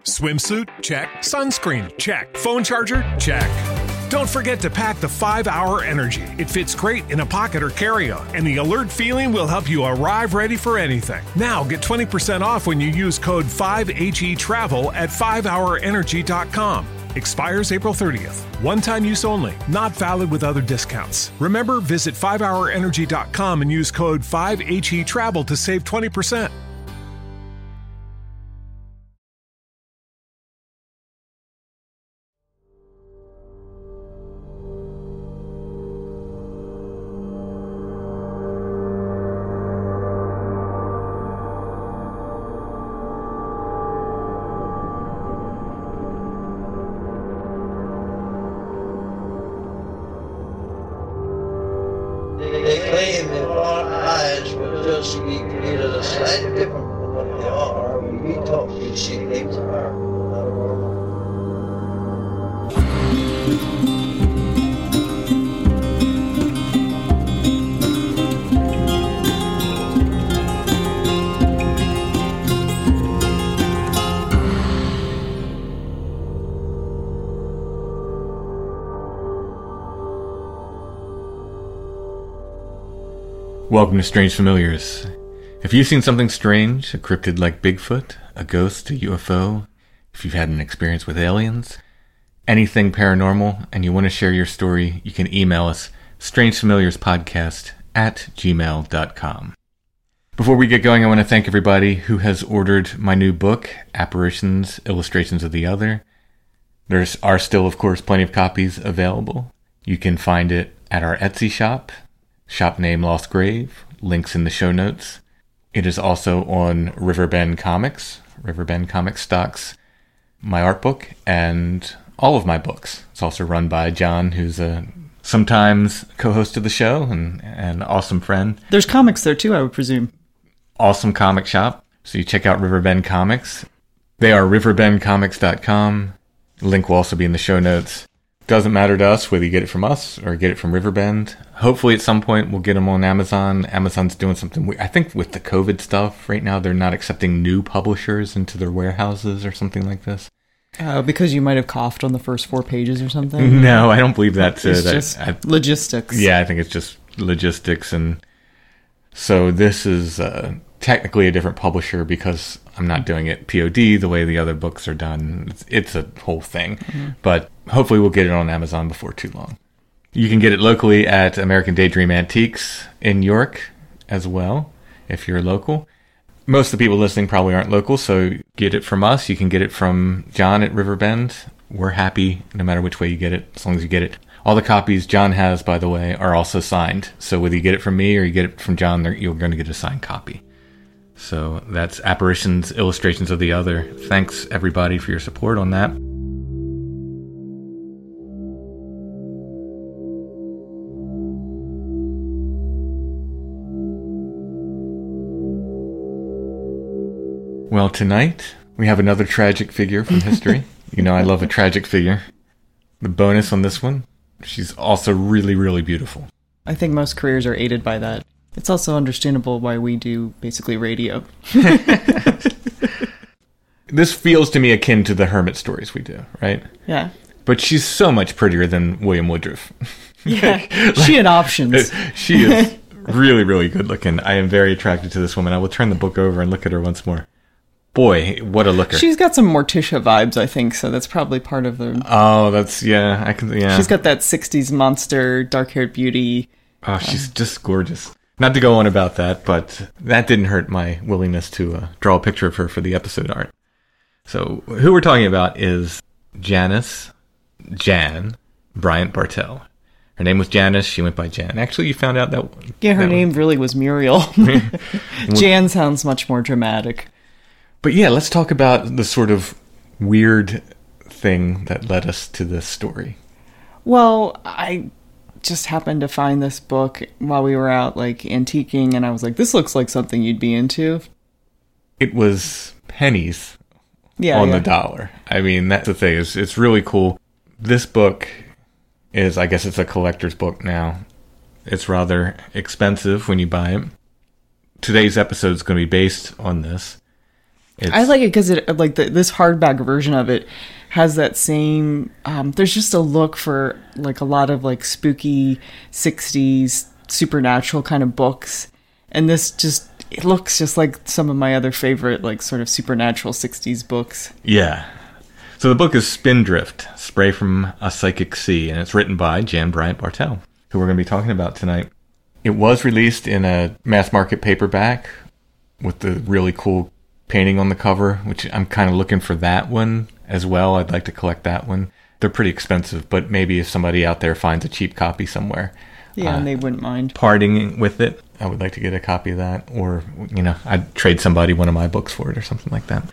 Swimsuit? Check. Sunscreen? Check. Phone charger? Check. Don't forget to pack the 5-Hour Energy. It fits great in a pocket or carry-on, and the alert feeling will help you arrive ready for anything. Now get 20% off when you use code 5HETRAVEL at 5hourenergy.com. Expires April 30th. One-time use only. Not valid with other discounts. Remember, visit 5hourenergy.com and use code 5HETRAVEL to save 20%. They claim that our eyes will just be created a slightly different from what they are. We talk, we see things are not normal. Welcome to Strange Familiars. If you've seen something strange, a cryptid like Bigfoot, a ghost, a UFO, if you've had an experience with aliens, anything paranormal, and you want to share your story, you can email us, strangefamiliarspodcast@gmail.com. Before we get going, I want to thank everybody who has ordered my new book, Apparitions, Illustrations of the Other. There are still, of course, plenty of copies available. You can find it at our Etsy shop. Shop name Lost Grave, links in the show notes. It is also on Riverbend Comics. Riverbend Comics stocks my art book and all of my books. It's also run by John, who's a sometimes co-host of the show and an awesome friend. There's comics there too, I would presume. Awesome comic shop. So you check out Riverbend Comics. They are riverbendcomics.com. Link will also be in the show notes. Doesn't matter to us whether you get it from us or get it from Riverbend. Hopefully at some point we'll get them on Amazon. Amazon's doing something weird. I think with the COVID stuff right now, they're not accepting new publishers into their warehouses or something like this. Because you might have coughed on the first 4 pages or something? No, I don't believe that. It's just logistics. Yeah, I think it's just logistics. And so this is technically a different publisher because I'm not doing it POD the way the other books are done. It's a whole thing. Mm-hmm. But hopefully we'll get it on Amazon before too long. You can get it locally at American Daydream Antiques in York as well, if you're local. Most of the people listening probably aren't local, so get it from us. You can get it from John at Riverbend. We're happy no matter which way you get it, as long as you get it. All the copies John has, by the way, are also signed. So whether you get it from me or you get it from John, you're going to get a signed copy. So that's Apparitions, Illustrations of the Other. Thanks, everybody, for your support on that. Well, tonight, we have another tragic figure from history. You know I love a tragic figure. The bonus on this one, she's also really, really beautiful. I think most careers are aided by that. It's also understandable why we do basically radio. This feels to me akin to the hermit stories we do, right? Yeah. But she's so much prettier than William Woodruff. Yeah, she had options. She is really, really good looking. I am very attracted to this woman. I will turn the book over and look at her once more. Boy, what a looker. She's got some Morticia vibes, I think, so that's probably part of the... Oh, that's, yeah, I can, yeah. She's got that 60s monster, dark-haired beauty. Oh, she's just gorgeous. Not to go on about that, but that didn't hurt my willingness to draw a picture of her for the episode art. So, who we're talking about is Janice Jan Bryant Bartell. Her name was Janice. She went by Jan. Actually, you found out that... Yeah, her name really was Muriel. Jan sounds much more dramatic. But yeah, let's talk about the sort of weird thing that led us to this story. Well, I just happened to find this book while we were out, like, antiquing, and I was like, this looks like something you'd be into. It was pennies on the dollar. I mean, that's the thing. It's really cool. This book is, I guess it's a collector's book now. It's rather expensive when you buy it. Today's episode is going to be based on this. I like it because this hardback version of it has that same. There's just a look for like a lot of like spooky 60s supernatural kind of books, and this just it looks just like some of my other favorite like sort of supernatural 60s books. Yeah. So the book is Spindrift, Spray from a Psychic Sea, and it's written by Jan Bryant Bartell, who we're going to be talking about tonight. It was released in a mass market paperback with the really cool painting on the cover, which I'm kind of looking for that one as well. I'd like to collect that one. They're pretty expensive, but maybe if somebody out there finds a cheap copy somewhere, and they wouldn't mind parting with it, I would like to get a copy of that, or I'd trade somebody one of my books for it or something like that.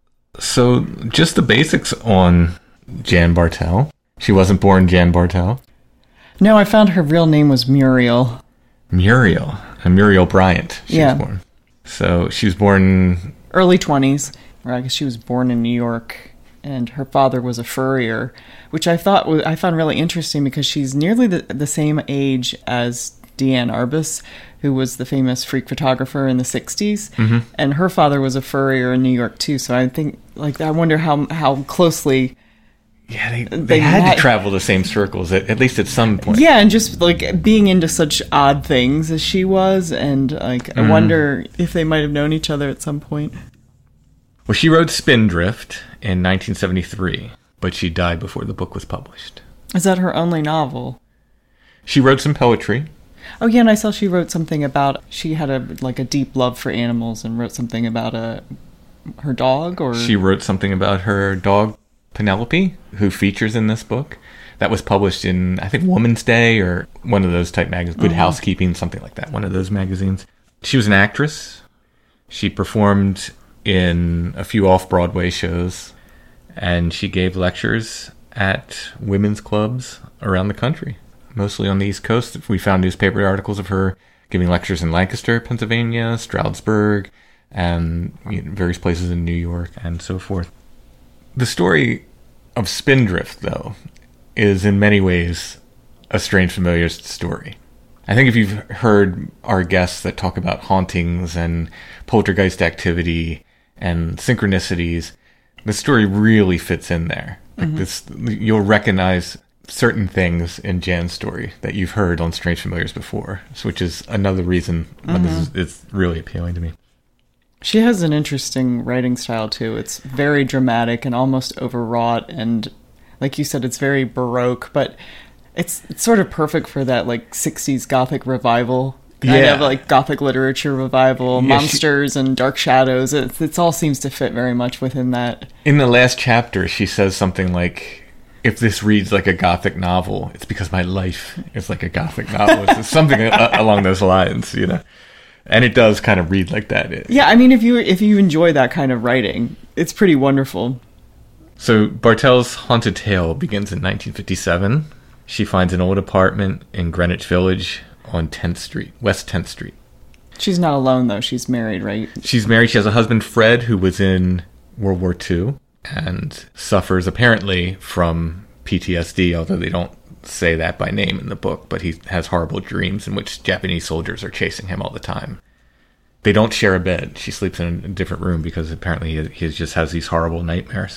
So just the basics on Jan Bartell. She wasn't born Jan Bartell. No, I found her real name was Muriel. Muriel Bryant. She was born. So she was born early 20s, or I guess she was born in New York, and her father was a furrier, which I found really interesting because she's nearly the same age as Deanne Arbus, who was the famous freak photographer in the 60s, and her father was a furrier in New York too. So I think, I wonder how closely. Yeah, they had to travel the same circles at least at some point. Yeah, and just like being into such odd things as she was, and I wonder if they might have known each other at some point. Well, she wrote Spindrift in 1973, but she died before the book was published. Is that her only novel? She wrote some poetry. Oh yeah, and I saw she wrote something about she had a deep love for animals and wrote something about her dog, or she wrote something about her dog Penelope, who features in this book. That was published in, I think, Woman's Day or one of those type magazines, Good Housekeeping, something like that, one of those magazines. She was an actress. She performed in a few off-Broadway shows, and she gave lectures at women's clubs around the country, mostly on the East Coast. We found newspaper articles of her giving lectures in Lancaster, Pennsylvania, Stroudsburg, and various places in New York, and so forth. The story of Spindrift, though, is in many ways a strange familiar story. I think if you've heard our guests that talk about hauntings and poltergeist activity and synchronicities, the story really fits in there. You'll recognize certain things in Jan's story that you've heard on Strange Familiars before, which is another reason why this is really appealing to me. She has an interesting writing style, too. It's very dramatic and almost overwrought, and like you said, it's very Baroque, but it's sort of perfect for that, 60s Gothic revival, kind of Gothic literature revival, monsters and dark shadows. It all seems to fit very much within that. In the last chapter, she says something like, if this reads like a Gothic novel, it's because my life is like a Gothic novel. It's something along those lines, And it does kind of read like that. Yeah, I mean, if you enjoy that kind of writing, it's pretty wonderful. So Bartell's haunted tale begins in 1957. She finds an old apartment in Greenwich Village on 10th Street, West 10th Street. She's not alone, though. She's married, right? She's married. She has a husband, Fred, who was in World War II and suffers apparently from PTSD, although they don't say that by name in the book, but he has horrible dreams in which Japanese soldiers are chasing him all the time. They don't share a bed. She sleeps in a different room because apparently he just has these horrible nightmares.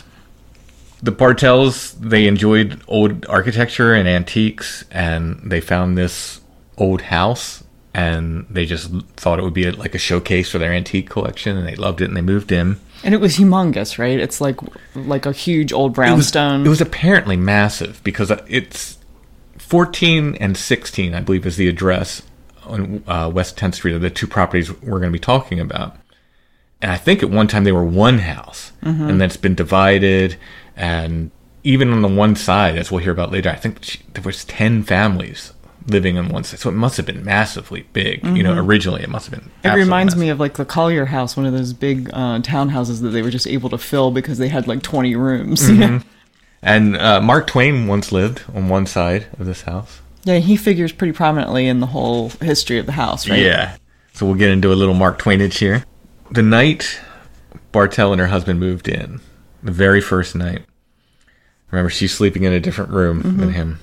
The Bartells, they enjoyed old architecture and antiques, and they found this old house, and they just thought it would be like a showcase for their antique collection, and they loved it, and they moved in. And it was humongous, right? It's like a huge old brownstone. It was apparently massive because it's 14 and 16, I believe, is the address on West 10th Street of the two properties we're going to be talking about. And I think at one time they were one house, and then it's been divided. And even on the one side, as we'll hear about later, I think there was 10 families living on one side. So it must have been massively big. Originally it must have been. It reminds me of the Collier House, one of those big townhouses that they were just able to fill because they had 20 rooms. And Mark Twain once lived on one side of this house. Yeah, he figures pretty prominently in the whole history of the house, right? Yeah. So we'll get into a little Mark Twainage here. The night Bartell and her husband moved in, the very first night, remember, she's sleeping in a different room than him.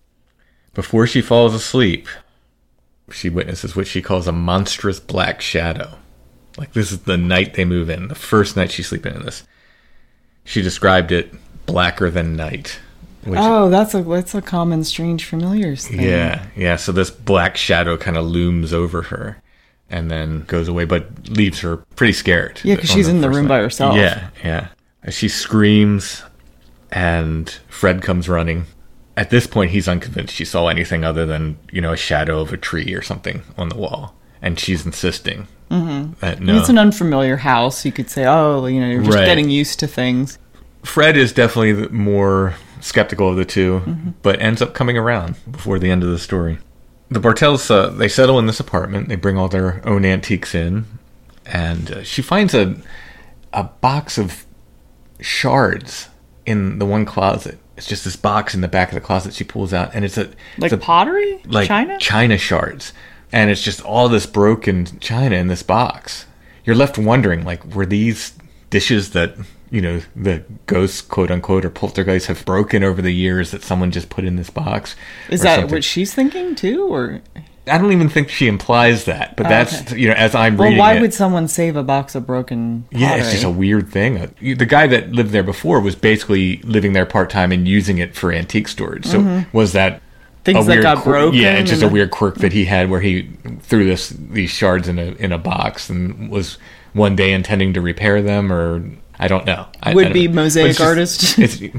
Before she falls asleep, she witnesses what she calls a monstrous black shadow Like, this is the night they move in, the first night she's sleeping in this. She described it blacker than night. Which, that's a common strange familiars thing. Yeah. So this black shadow kind of looms over her and then goes away, but leaves her pretty scared. Yeah, because she's in the room by herself. Yeah. She screams, and Fred comes running. At this point, he's unconvinced she saw anything other than, a shadow of a tree or something on the wall. And she's insisting that no. It's an unfamiliar house. You could say, you're just getting used to things. Fred is definitely the more skeptical of the two, but ends up coming around before the end of the story. The Bartells, they settle in this apartment. They bring all their own antiques in, and she finds a box of shards in the one closet. It's just this box in the back of the closet she pulls out, and it's pottery? Like China shards. And it's just all this broken china in this box. You're left wondering, were these dishes that, the ghosts, quote unquote, or poltergeists have broken over the years that someone just put in this box? Is that something? What she's thinking too, or? I don't even think she implies that, but that's, as I'm reading it. Well, why would someone save a box of broken pottery? Yeah, it's just a weird thing. The guy that lived there before was basically living there part-time and using it for antique storage. So was that things that got broken? Yeah, it's just a weird quirk that he had where he threw these shards in a box and was one day intending to repair them, or I don't know. Would-be mosaic artist.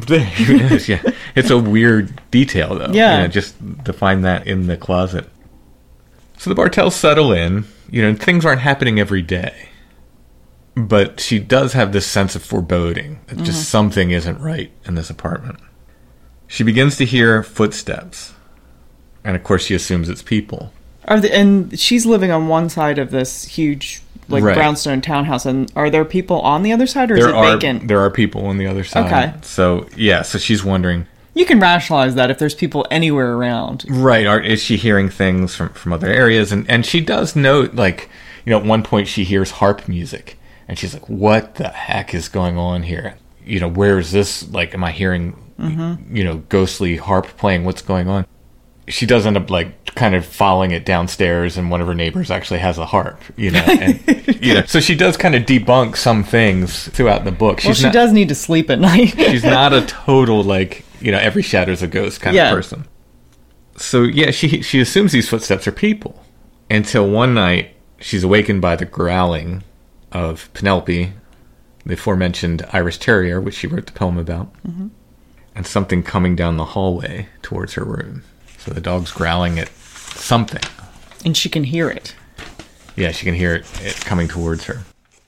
It's a weird detail, though. Yeah. Just to find that in the closet. So the Bartells settle in. Things aren't happening every day. But she does have this sense of foreboding that just something isn't right in this apartment. She begins to hear footsteps. And of course she assumes it's people. And she's living on one side of this huge brownstone townhouse, and are there people on the other side, or is it vacant? There are people on the other side. Okay. So she's wondering. You can rationalize that if there's people anywhere around. Right. Is she hearing things from other areas? And she does note, at one point she hears harp music, and she's like, what the heck is going on here? Where is this? Am I hearing, ghostly harp playing? What's going on? She does end up kind of following it downstairs, and one of her neighbors actually has a harp, and so she does kind of debunk some things throughout the book. She does need to sleep at night. She's not a total every shadow's a ghost kind of person. So she assumes these footsteps are people until one night she's awakened by the growling of Penelope, the aforementioned Irish Terrier, which she wrote the poem about, and something coming down the hallway towards her room. So the dog's growling at something. And she can hear it. Yeah, she can hear it coming towards her.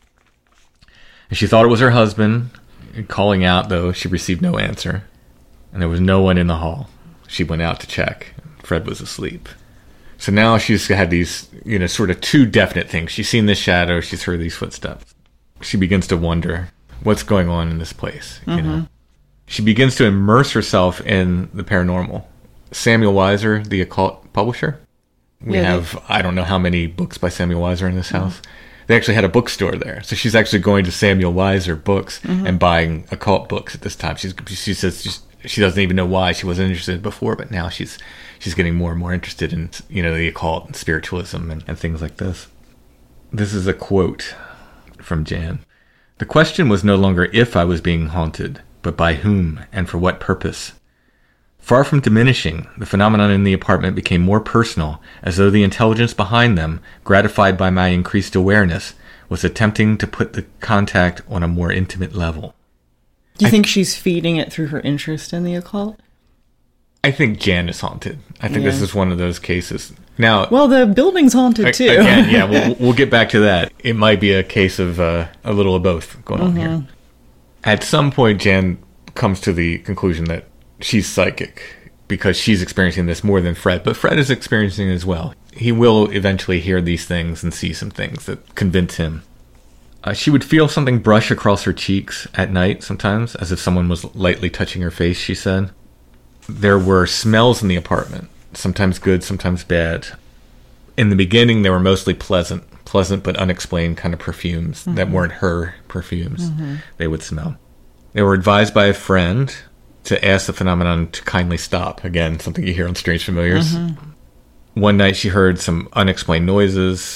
And she thought it was her husband. Calling out, though, she received no answer. And there was no one in the hall. She went out to check. Fred was asleep. So now she's had these, sort of two definite things. She's seen this shadow. She's heard these footsteps. She begins to wonder, what's going on in this place? She begins to immerse herself in the paranormal. Samuel Weiser, the occult publisher. We have, I don't know how many books by Samuel Weiser in this house. They actually had a bookstore there. So she's actually going to Samuel Weiser books and buying occult books at this time. She says she doesn't even know why she wasn't interested before, but now she's getting more and more interested in, the occult and spiritualism and things like this. This is a quote from Jan. The question was no longer if I was being haunted, but by whom and for what purpose. Far from diminishing, the phenomenon in the apartment became more personal, as though the intelligence behind them, gratified by my increased awareness, was attempting to put the contact on a more intimate level. Do you think she's feeding it through her interest in the occult? I think Jan is haunted. I think this is one of those cases. Now, well, the building's haunted too. Again, we'll get back to that. It might be a case of a little of both going on here. At some point, Jan comes to the conclusion that she's psychic because she's experiencing this more than Fred, but Fred is experiencing it as well. He will eventually hear these things and see some things that convince him. She would feel something brush across her cheeks at night sometimes, as if someone was lightly touching her face, she said. There were smells in the apartment, sometimes good, sometimes bad. In the beginning, they were mostly pleasant but unexplained kind of perfumes that weren't her perfumes they would smell. They were advised by a friend to ask the phenomenon to kindly stop. Again, something you hear on Strange Familiars. One night she heard some unexplained noises,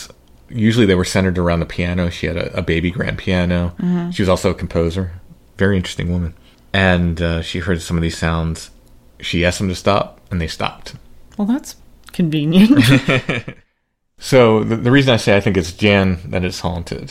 Usually they were centered around the piano. She had a baby grand piano. She was also a composer. Very interesting woman. And she heard some of these sounds. She asked them to stop, and they stopped. Well, that's convenient. So the reason I say I think it's Jan that is haunted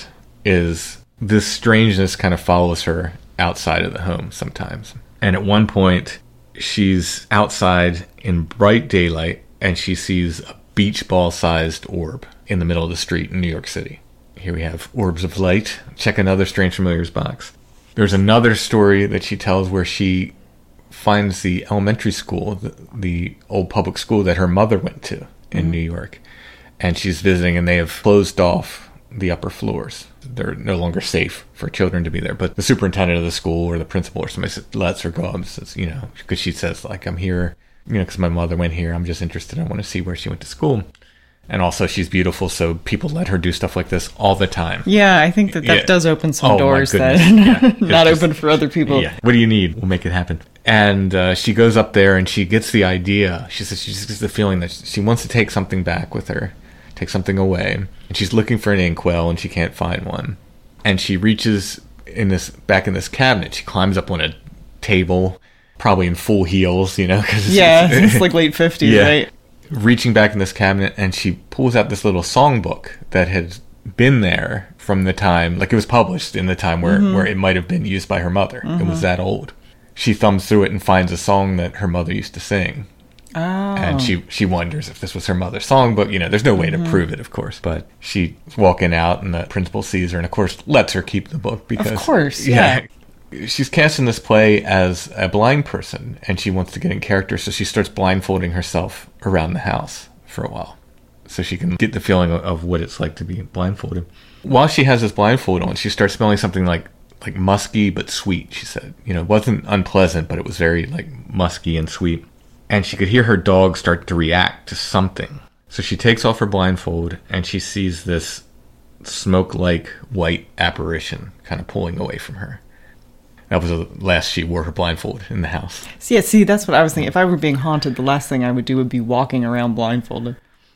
is this strangeness kind of follows her outside of the home sometimes. And at one point, she's outside in bright daylight, and she sees a beach ball-sized orb in the middle of the street in New York City. Here we have orbs of light. Check another Strange Familiars box. There's another story that she tells where she finds the elementary school, the old public school that her mother went to in New York. And she's visiting, and they have closed off the upper floors. They're no longer safe for children to be there. But the superintendent of the school or the principal or somebody lets her go up and says, because she says, like, I'm here, because my mother went here. I'm just interested. I want to see where she went to school. And also she's beautiful, so people let her do stuff like this all the time. Yeah, I think that does open some doors that not open for other people. Yeah. What do you need? We'll make it happen. And she goes up there and she gets the idea. She says she just gets the feeling that she wants to take something back with her, take something away. And she's looking for an inkwell and she can't find one. And she reaches back in this cabinet. She climbs up on a table, probably in full heels, Cause it's like late 50s, right? Reaching back in this cabinet, and she pulls out this little songbook that had been there from the time, like it was published in the time where it might have been used by her mother. It was that old. She thumbs through it and finds a song that her mother used to sing. Oh. And she wonders if this was her mother's songbook. There's no way to prove it, of course. But she's walking out, and the principal sees her and, of course, lets her keep the book. Because, of course, yeah. She's cast in this play as a blind person, and she wants to get in character, so she starts blindfolding herself around the house for a while so she can get the feeling of what it's like to be blindfolded. While she has this blindfold on, she starts smelling something like musky but sweet, she said. It wasn't unpleasant, but it was very musky and sweet. And she could hear her dog start to react to something. So she takes off her blindfold, and she sees this smoke-like white apparition kind of pulling away from her. That was the last she wore her blindfold in the house. See, that's what I was thinking. If I were being haunted, the last thing I would do would be walking around blindfolded.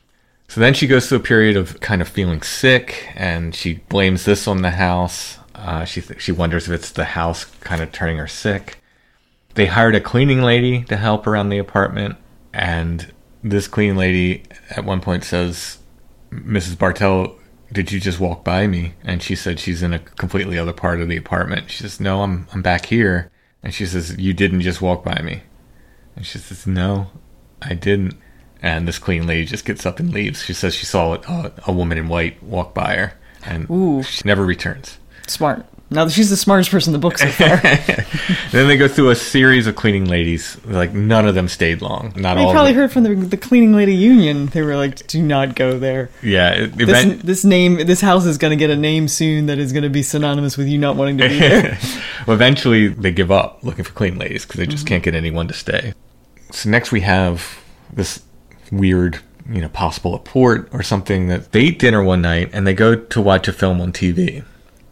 So then she goes through a period of kind of feeling sick, and she blames this on the house. She wonders if it's the house kind of turning her sick. They hired a cleaning lady to help around the apartment, and this cleaning lady at one point says, Mrs. Bartell, did you just walk by me? And she said she's in a completely other part of the apartment. She says, no, I'm back here. And she says, you didn't just walk by me. And she says, no, I didn't. And this clean lady just gets up and leaves. She says she saw a woman in white walk by her, and she never returns. Smart. Now, she's the smartest person in the book so far. Then they go through a series of cleaning ladies. None of them stayed long. Not all. You probably heard from the cleaning lady union. They were like, "Do not go there." Yeah, this house is going to get a name soon that is going to be synonymous with you not wanting to be there. Well, eventually they give up looking for cleaning ladies because they just can't get anyone to stay. So next we have this weird, possible report or something that they eat dinner one night and they go to watch a film on TV.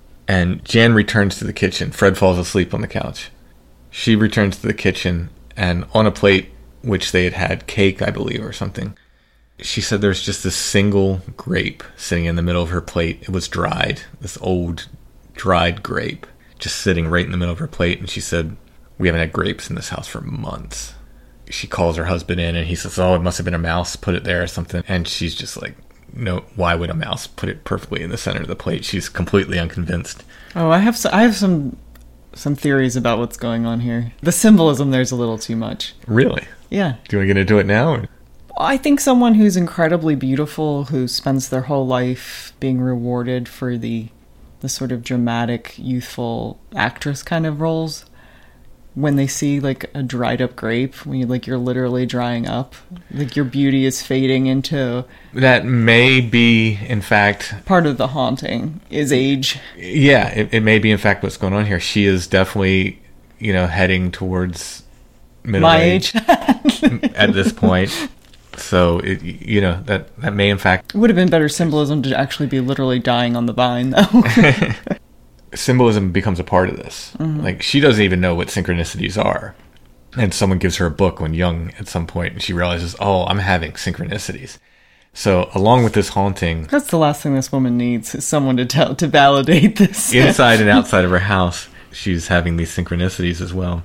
And Jan returns to the kitchen. Fred falls asleep on the couch. She returns to the kitchen, and on a plate, which they had cake, I believe, or something, she said there's just this single grape sitting in the middle of her plate. It was dried, this old dried grape, just sitting right in the middle of her plate. And she said, we haven't had grapes in this house for months. She calls her husband in, and he says, oh, it must have been a mouse put it there or something. And she's just like, no, why would a mouse put it perfectly in the center of the plate? She's completely unconvinced. Oh, I have some theories about what's going on here. The symbolism there's a little too much. Really? Yeah. Do you want to get into it now? Or? I think someone who's incredibly beautiful, who spends their whole life being rewarded for the sort of dramatic, youthful actress kind of roles, when they see a dried up grape, when you're literally drying up, your beauty is fading into. That may be, in fact, part of the haunting is age. Yeah, it may be, in fact, what's going on here. She is definitely, heading towards middle age at this point. So that may, in fact, it would have been better symbolism to actually be literally dying on the vine, though. Symbolism becomes a part of this. Mm-hmm. She doesn't even know what synchronicities are. And someone gives her a book when young at some point, and she realizes, oh, I'm having synchronicities. So along with this haunting, That's the last thing this woman needs, is someone to validate this. inside and outside of her house, she's having these synchronicities as well.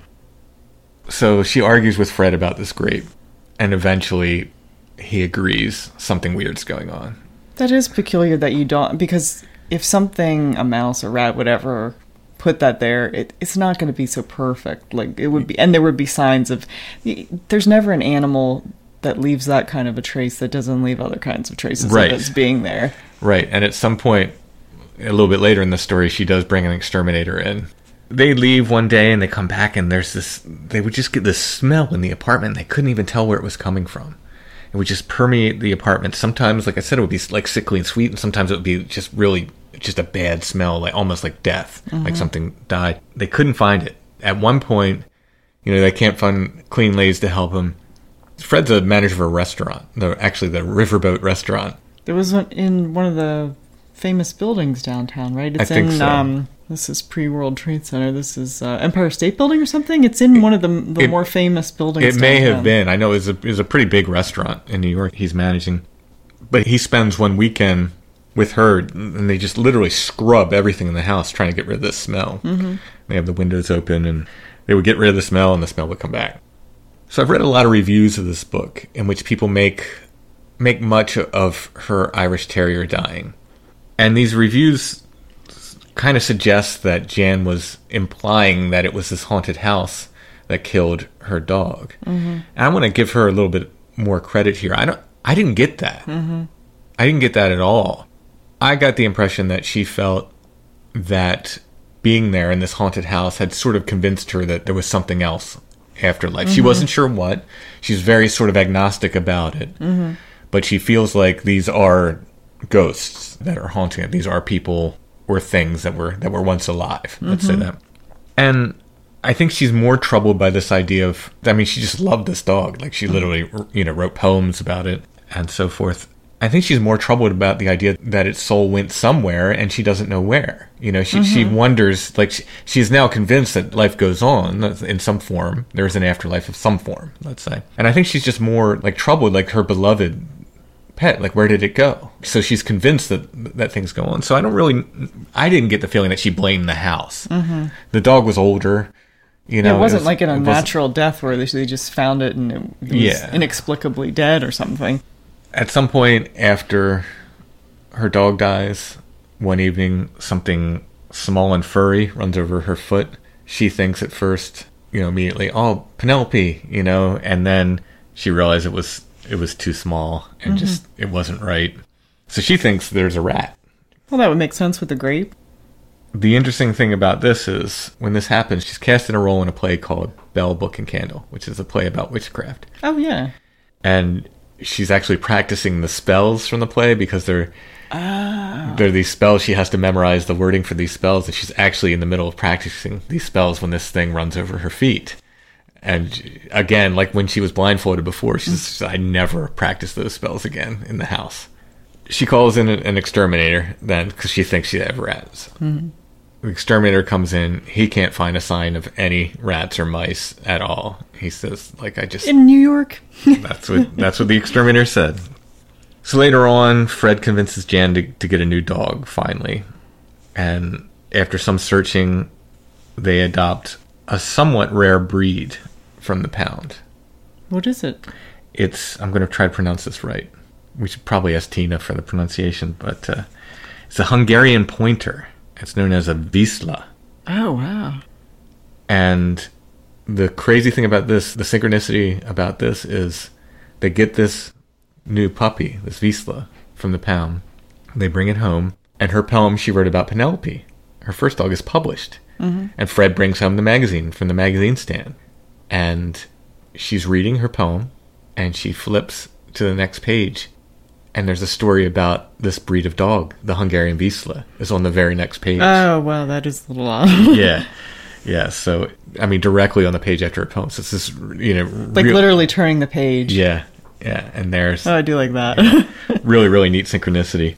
So she argues with Fred about this grape, and eventually he agrees something weird's going on. That is peculiar that you don't, because if something, a mouse, a rat, whatever, put that there, it's not going to be so perfect. Like, it would be, and there would be signs of, there's never an animal that leaves that kind of a trace that doesn't leave other kinds of traces Right. of its being there. Right, and at some point, a little bit later in the story, she does bring an exterminator in. They leave one day and they come back, and there's this, they would just get this smell in the apartment, and they couldn't even tell where it was coming from. It would just permeate the apartment. Sometimes, like I said, it would be like sickly and sweet, and sometimes it would be just really just a bad smell, like almost like death, like something died. They couldn't find it. At one point, they can't find clean ladies to help them. Fred's a manager of a restaurant, actually the Riverboat restaurant. There was one in one of the famous buildings downtown, right? It's I think in, so. This is pre-World Trade Center. This is Empire State Building or something? It's in one of the more famous buildings It may downtown. have been. I know it was a pretty big restaurant in New York he's managing. But he spends one weekend with her, and they just literally scrub everything in the house trying to get rid of this smell. Mm-hmm. They have the windows open, and they would get rid of the smell, and the smell would come back. So I've read a lot of reviews of this book in which people make much of her Irish Terrier dying. And these reviews kind of suggest that Jan was implying that it was this haunted house that killed her dog. Mm-hmm. And I want to give her a little bit more credit here. I didn't get that. Mm-hmm. I didn't get that at all. I got the impression that she felt that being there in this haunted house had sort of convinced her that there was something else afterlife. Mm-hmm. She wasn't sure what. She's very sort of agnostic about it. Mm-hmm. But she feels like these are ghosts that are haunting it. These are people or things that were once alive. Let's say that. And I think she's more troubled by this idea of, she just loved this dog. Like, she literally, wrote poems about it and so forth. I think she's more troubled about the idea that its soul went somewhere and she doesn't know where. She wonders, like, she's now convinced that life goes on in some form. There's an afterlife of some form, let's say. And I think she's just more, like, troubled, like her beloved pet, like, where did it go? So she's convinced that things go on. So I didn't get the feeling that she blamed the house. Mm-hmm. The dog was older. It wasn't like an unnatural death where they just found it and it was inexplicably dead or something. At some point after her dog dies, one evening, something small and furry runs over her foot. She thinks at first, immediately, oh, Penelope, and then she realized it was too small and just, it wasn't right. So she thinks there's a rat. Well, that would make sense with the grape. The interesting thing about this is, when this happens, she's cast in a role in a play called Bell, Book, and Candle, which is a play about witchcraft. Oh, yeah. And she's actually practicing the spells from the play because they're these spells. She has to memorize the wording for these spells, and she's actually in the middle of practicing these spells when this thing runs over her feet. And again, like when she was blindfolded before, she says, I never practice those spells again in the house. She calls in an exterminator then because she thinks she has rats. Mm-hmm. The exterminator comes in. He can't find a sign of any rats or mice at all. He says, in New York? That's what the exterminator said. So later on, Fred convinces Jan to get a new dog, finally. And after some searching, they adopt a somewhat rare breed from the pound. What is it? I'm going to try to pronounce this right. We should probably ask Tina for the pronunciation, but it's a Hungarian pointer. It's known as a Vizsla. Oh, wow. And the crazy thing about this, the synchronicity about this, is they get this new puppy, this Vizsla, from the pound. They bring it home, and her poem she wrote about Penelope, her first dog, is published. Mm-hmm. And Fred brings home the magazine from the magazine stand. And she's reading her poem, and she flips to the next page. And there's a story about this breed of dog, the Hungarian Vizsla, is on the very next page. Oh, wow, that is a little odd. Yeah. So, directly on the page after her poem. So it's this, literally turning the page. Yeah. And there's... Oh, I do like that. really, really neat synchronicity.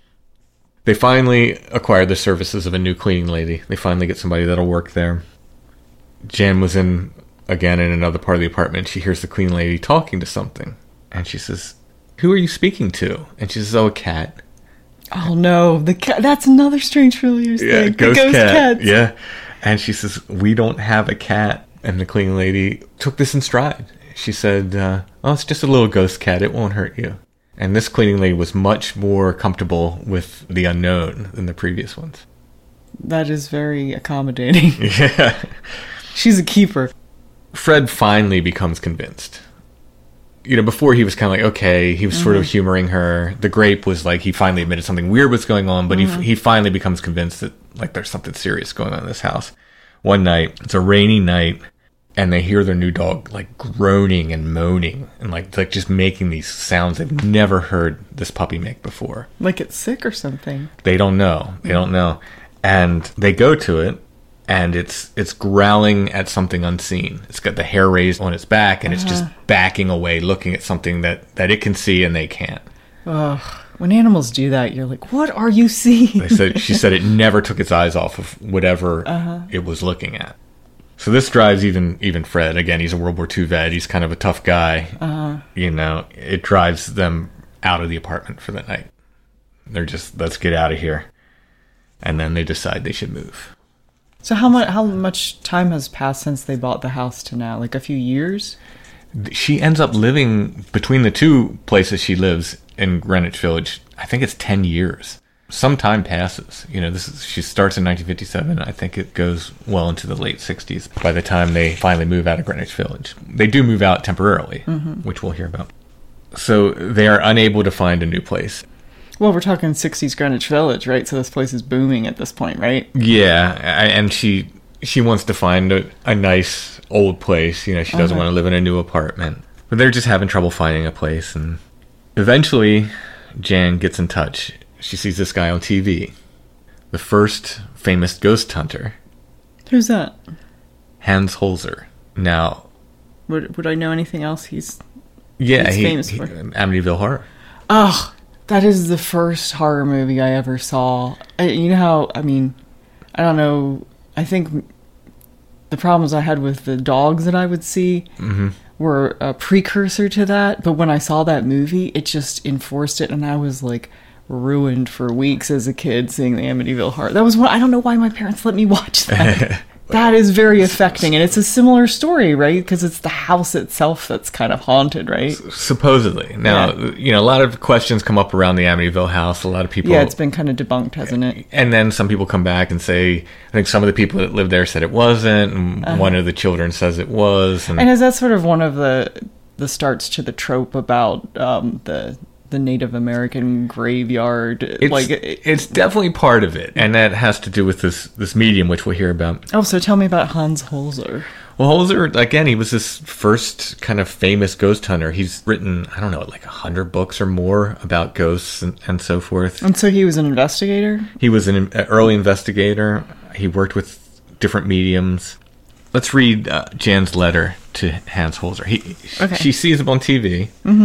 They finally acquire the services of a new cleaning lady. They finally get somebody that'll work there. Jan was in another part of the apartment. She hears the cleaning lady talking to something. And she says, who are you speaking to? And she says, oh, a cat. Oh no, the cat. That's another Strange Familiars thing. Ghost the ghost cat. cats. Yeah. And she says, we don't have a cat. And the cleaning lady took this in stride. She said, oh, it's just a little ghost cat. It won't hurt you. And this cleaning lady was much more comfortable with the unknown than the previous ones. That is very accommodating. Yeah. She's a keeper. Fred finally becomes convinced. You know, before he was kind of like, okay, he was sort of humoring her. The grape was like, he finally admitted something weird was going on, but he finally becomes convinced that, like, there's something serious going on in this house. One night, it's a rainy night, and they hear their new dog, like, groaning and moaning, and, like just making these sounds they've never heard this puppy make before. Like it's sick or something. They don't know. They don't know. And they go to it, and it's growling at something unseen. It's got the hair raised on its back, and it's just backing away, looking at something that it can see and they can't. Ugh. When animals do that, you're like, what are you seeing? She said it never took its eyes off of whatever it was looking at. So this drives even Fred. Again, he's a World War II vet. He's kind of a tough guy. You know, it drives them out of the apartment for the night. They're just, let's get out of here. And then they decide they should move. So how much time has passed since they bought the house to now? Like a few years? She ends up living between the two places she lives in Greenwich Village. I think it's 10 years. Some time passes. You know, she starts in 1957. I think it goes well into the late 60s by the time they finally move out of Greenwich Village. They do move out temporarily, which we'll hear about. So they are unable to find a new place. Well, we're talking 60s Greenwich Village, right? So this place is booming at this point, right? Yeah, and she wants to find a nice old place. You know, she doesn't want to live in a new apartment. But they're just having trouble finding a place. And eventually, Jan gets in touch. She sees this guy on TV. The first famous ghost hunter. Who's that? Hans Holzer. Now... Would I know anything else he's famous for? Amityville Horror. Oh, that is the first horror movie I ever saw. You know how, I mean, I don't know, I think the problems I had with the dogs that I would see were a precursor to that, but when I saw that movie, it just enforced it, and I was like ruined for weeks as a kid seeing the Amityville Horror. That was one, I don't know why my parents let me watch that. That is very affecting, and it's a similar story, right? Because it's the house itself that's kind of haunted, right? Supposedly. Now, you know, a lot of questions come up around the Amityville house. A lot of people... Yeah, it's been kind of debunked, hasn't it? And then some people come back and say, I think some of the people that lived there said it wasn't, and one of the children says it was. And is that sort of one of the starts to the trope about the Native American graveyard? It's definitely part of it, and that has to do with this medium, which we'll hear about. Oh, so tell me about Hans Holzer. Well, Holzer, again, he was this first kind of famous ghost hunter. He's written, I don't know, like 100 books or more about ghosts and so forth. And so he was an investigator? He was an early investigator. He worked with different mediums. Let's read Jan's letter to Hans Holzer. She sees him on TV.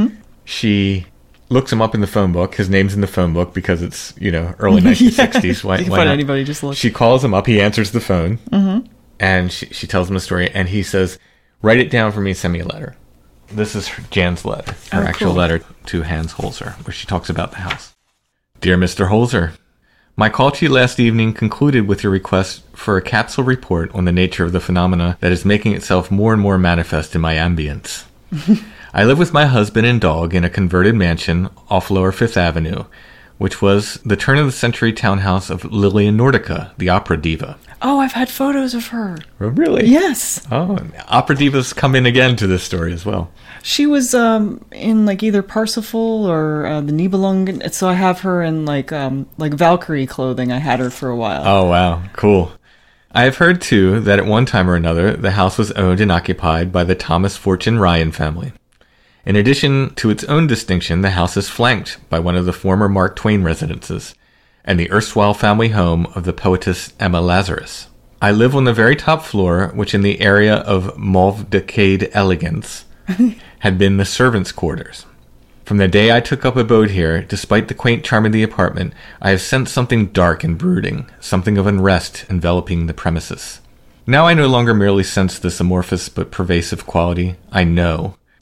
She looks him up in the phone book. His name's in the phone book because it's, you know, early 1960s. Why not? Anybody just look. She calls him up. He answers the phone. And she tells him a story. And he says, write it down for me and send me a letter. This is Jan's letter. Her actual letter to Hans Holzer, where she talks about the house. Dear Mr. Holzer, my call to you last evening concluded with your request for a capsule report on the nature of the phenomena that is making itself more and more manifest in my ambience. I live with my husband and dog in a converted mansion off Lower Fifth Avenue, which was the turn-of-the-century townhouse of Lillian Nordica, the opera diva. Oh, I've had photos of her. Oh, really? Yes. Oh, opera divas come in again to this story as well. She was in like either Parsifal or the Nibelungen. So I have her in like Valkyrie clothing. I had her for a while. Oh, wow. Cool. I have heard, too, that at one time or another, the house was owned and occupied by the Thomas Fortune Ryan family. In addition to its own distinction, the house is flanked by one of the former Mark Twain residences and the erstwhile family home of the poetess Emma Lazarus. I live on the very top floor, which in the area of mauve decayed elegance had been the servants' quarters. From the day I took up abode here, despite the quaint charm of the apartment, I have sensed something dark and brooding, something of unrest enveloping the premises. Now I no longer merely sense this amorphous but pervasive quality. I know.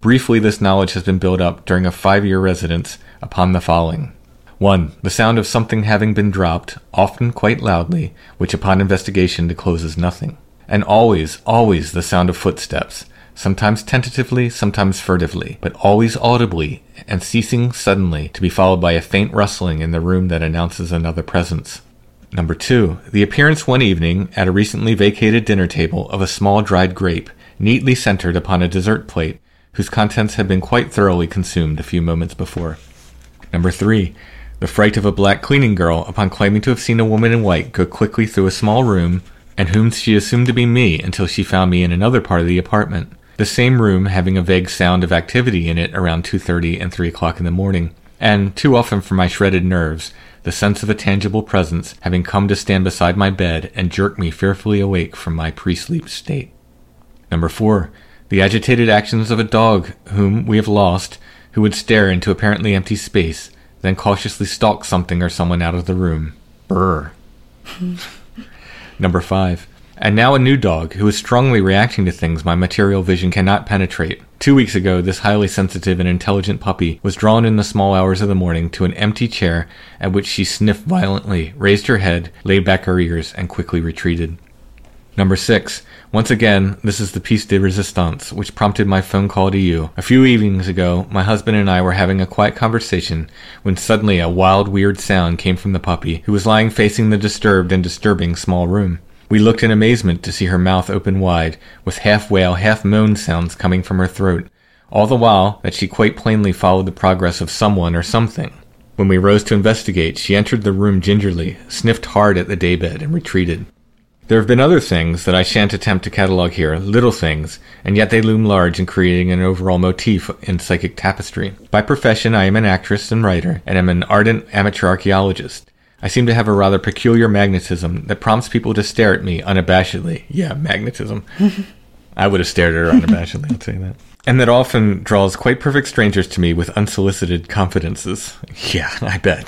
Briefly, this knowledge has been built up during a 5-year residence upon the following. 1. The sound of something having been dropped, often quite loudly, which upon investigation discloses nothing. And always, always the sound of footsteps, sometimes tentatively, sometimes furtively, but always audibly, and ceasing suddenly, to be followed by a faint rustling in the room that announces another presence. 2. The appearance one evening, at a recently vacated dinner table, of a small dried grape, neatly centered upon a dessert plate, whose contents had been quite thoroughly consumed a few moments before. 3. The fright of a black cleaning girl upon claiming to have seen a woman in white go quickly through a small room, and whom she assumed to be me until she found me in another part of the apartment. The same room having a vague sound of activity in it around 2:30 and 3 o'clock in the morning, and, too often for my shredded nerves, the sense of a tangible presence having come to stand beside my bed and jerk me fearfully awake from my pre-sleep state. 4. The agitated actions of a dog whom we have lost, who would stare into apparently empty space, then cautiously stalk something or someone out of the room. Brr. 5. And now a new dog, who is strongly reacting to things my material vision cannot penetrate. 2 weeks ago, this highly sensitive and intelligent puppy was drawn in the small hours of the morning to an empty chair at which she sniffed violently, raised her head, laid back her ears, and quickly retreated. 6. Once again, this is the piece de resistance, which prompted my phone call to you. A few evenings ago, my husband and I were having a quiet conversation when suddenly a wild, weird sound came from the puppy, who was lying facing the disturbed and disturbing small room. We looked in amazement to see her mouth open wide, with half-wail, half-moan sounds coming from her throat, all the while that she quite plainly followed the progress of someone or something. When we rose to investigate, she entered the room gingerly, sniffed hard at the daybed, and retreated. There have been other things that I shan't attempt to catalogue here, little things, and yet they loom large in creating an overall motif in psychic tapestry. By profession, I am an actress and writer, and am an ardent amateur archaeologist. I seem to have a rather peculiar magnetism that prompts people to stare at me unabashedly. Yeah, magnetism. I would have stared at her unabashedly, I'll tell you that. And that often draws quite perfect strangers to me with unsolicited confidences. Yeah, I bet.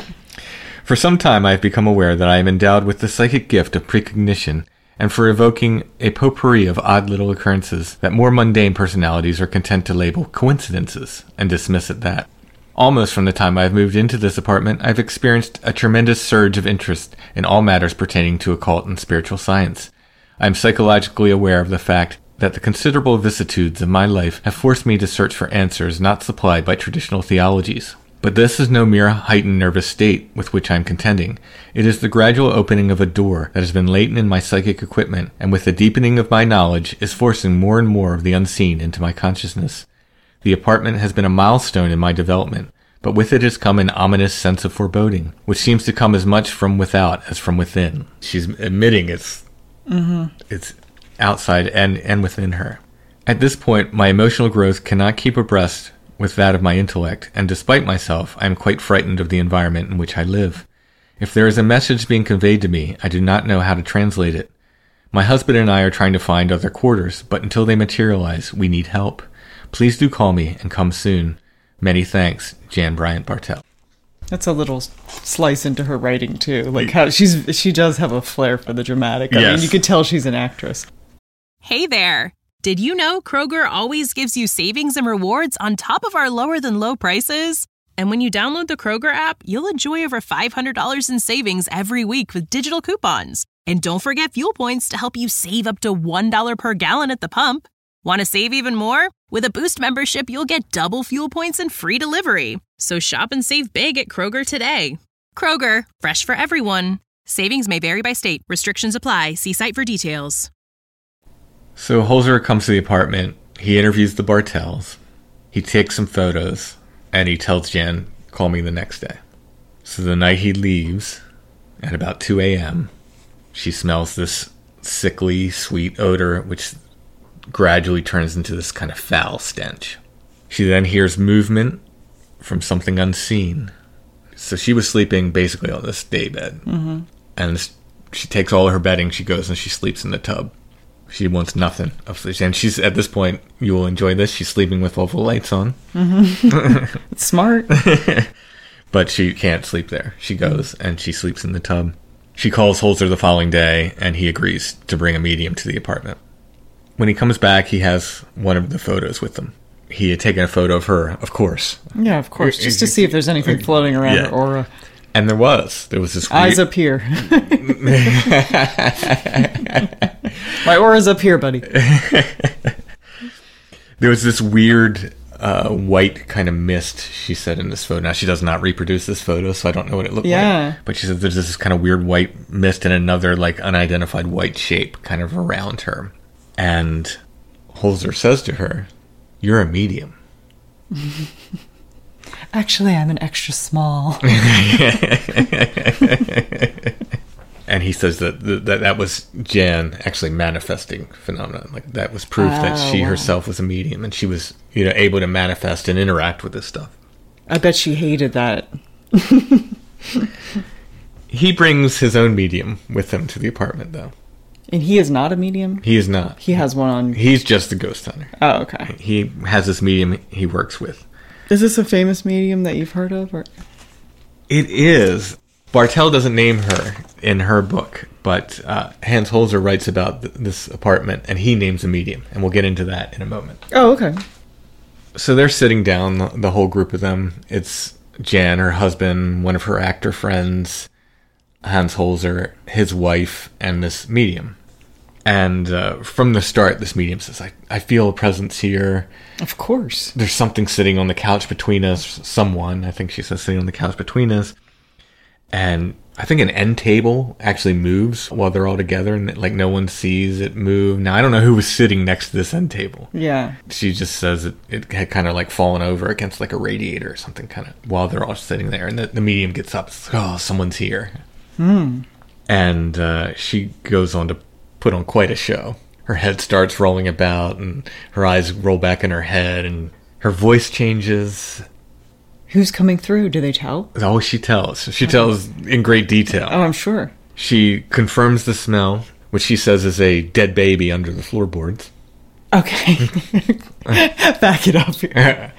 For some time I have become aware that I am endowed with the psychic gift of precognition, and for evoking a potpourri of odd little occurrences that more mundane personalities are content to label coincidences, and dismiss at that. Almost from the time I have moved into this apartment, I have experienced a tremendous surge of interest in all matters pertaining to occult and spiritual science. I am psychologically aware of the fact that the considerable vicissitudes of my life have forced me to search for answers not supplied by traditional theologies. But this is no mere heightened nervous state with which I am contending. It is the gradual opening of a door that has been latent in my psychic equipment, and with the deepening of my knowledge is forcing more and more of the unseen into my consciousness. The apartment has been a milestone in my development, but with it has come an ominous sense of foreboding, which seems to come as much from without as from within. She's admitting it's outside and within her. At this point, my emotional growth cannot keep abreast with that of my intellect, and despite myself, I am quite frightened of the environment in which I live. If there is a message being conveyed to me, I do not know how to translate it. My husband and I are trying to find other quarters, but until they materialize, we need help. Please do call me and come soon. Many thanks, Jan Bryant Bartell. That's a little slice into her writing too, like how she does have a flair for the dramatic. I mean, you could tell she's an actress. Hey there. Did you know Kroger always gives you savings and rewards on top of our lower than low prices? And when you download the Kroger app, you'll enjoy over $500 in savings every week with digital coupons. And don't forget fuel points to help you save up to $1 per gallon at the pump. Want to save even more? With a Boost membership, you'll get double fuel points and free delivery. So shop and save big at Kroger today. Kroger, fresh for everyone. Savings may vary by state. Restrictions apply. See site for details. So Holzer comes to the apartment. He interviews the Bartells. He takes some photos. And he tells Jan, call me the next day. So the night he leaves, at about 2 a.m., she smells this sickly, sweet odor, which gradually turns into this kind of foul stench. She then hears movement from something unseen. So she was sleeping basically on this daybed. Mm-hmm. And she takes all her bedding, she goes and she sleeps in the tub. She wants nothing of this. And she's, at this point, you will enjoy this, she's sleeping with all the lights on. Mm-hmm. It's smart. But she can't sleep there. She goes and she sleeps in the tub. She calls Holzer the following day, and he agrees to bring a medium to the apartment. When he comes back, he has one of the photos with him. he had taken a photo of her, of course. Yeah, of course. Just to see if there's anything floating around Yeah. her aura. And there was this Eyes up here. My aura's up here, buddy. There was this weird white kind of mist, she said in this photo. Now, she does not reproduce this photo, so I don't know what it looked like. But she said there's this kind of weird white mist and another, like, unidentified white shape kind of around her. And Holzer says to her, "You're a medium." Actually, I'm an extra small. And he says that was Jan actually manifesting phenomenon. Like, that was proof that she herself was a medium, and she was, able to manifest and interact with this stuff. I bet she hated that. He brings his own medium with him to the apartment, though. And he is not a medium? He is not. He has one on... He's just a ghost hunter. Oh, okay. He has this medium he works with. Is this a famous medium that you've heard of? Or? It is. Bartel doesn't name her in her book, but Hans Holzer writes about this apartment, and he names a medium, and we'll get into that in a moment. Oh, okay. So they're sitting down, the whole group of them. It's Jan, her husband, one of her actor friends, Hans Holzer, his wife, and this medium. And from the start, this medium says, I feel a presence here. Of course. There's something sitting on the couch between us. Someone, I think she says, sitting on the couch between us. And I think an end table actually moves while they're all together, and like no one sees it move. Now, I don't know who was sitting next to this end table. Yeah. She just says it had kind of like fallen over against like a radiator or something, kind of while they're all sitting there. And the medium gets up. It's like, oh, someone's here. And she goes on to put on quite a show. Her head starts rolling about, and her eyes roll back in her head, and her voice changes. Who's coming through? Do they tell? Oh, she tells. She tells in great detail. Oh, I'm sure. She confirms the smell, which she says is a dead baby under the floorboards. Okay. Back it up here.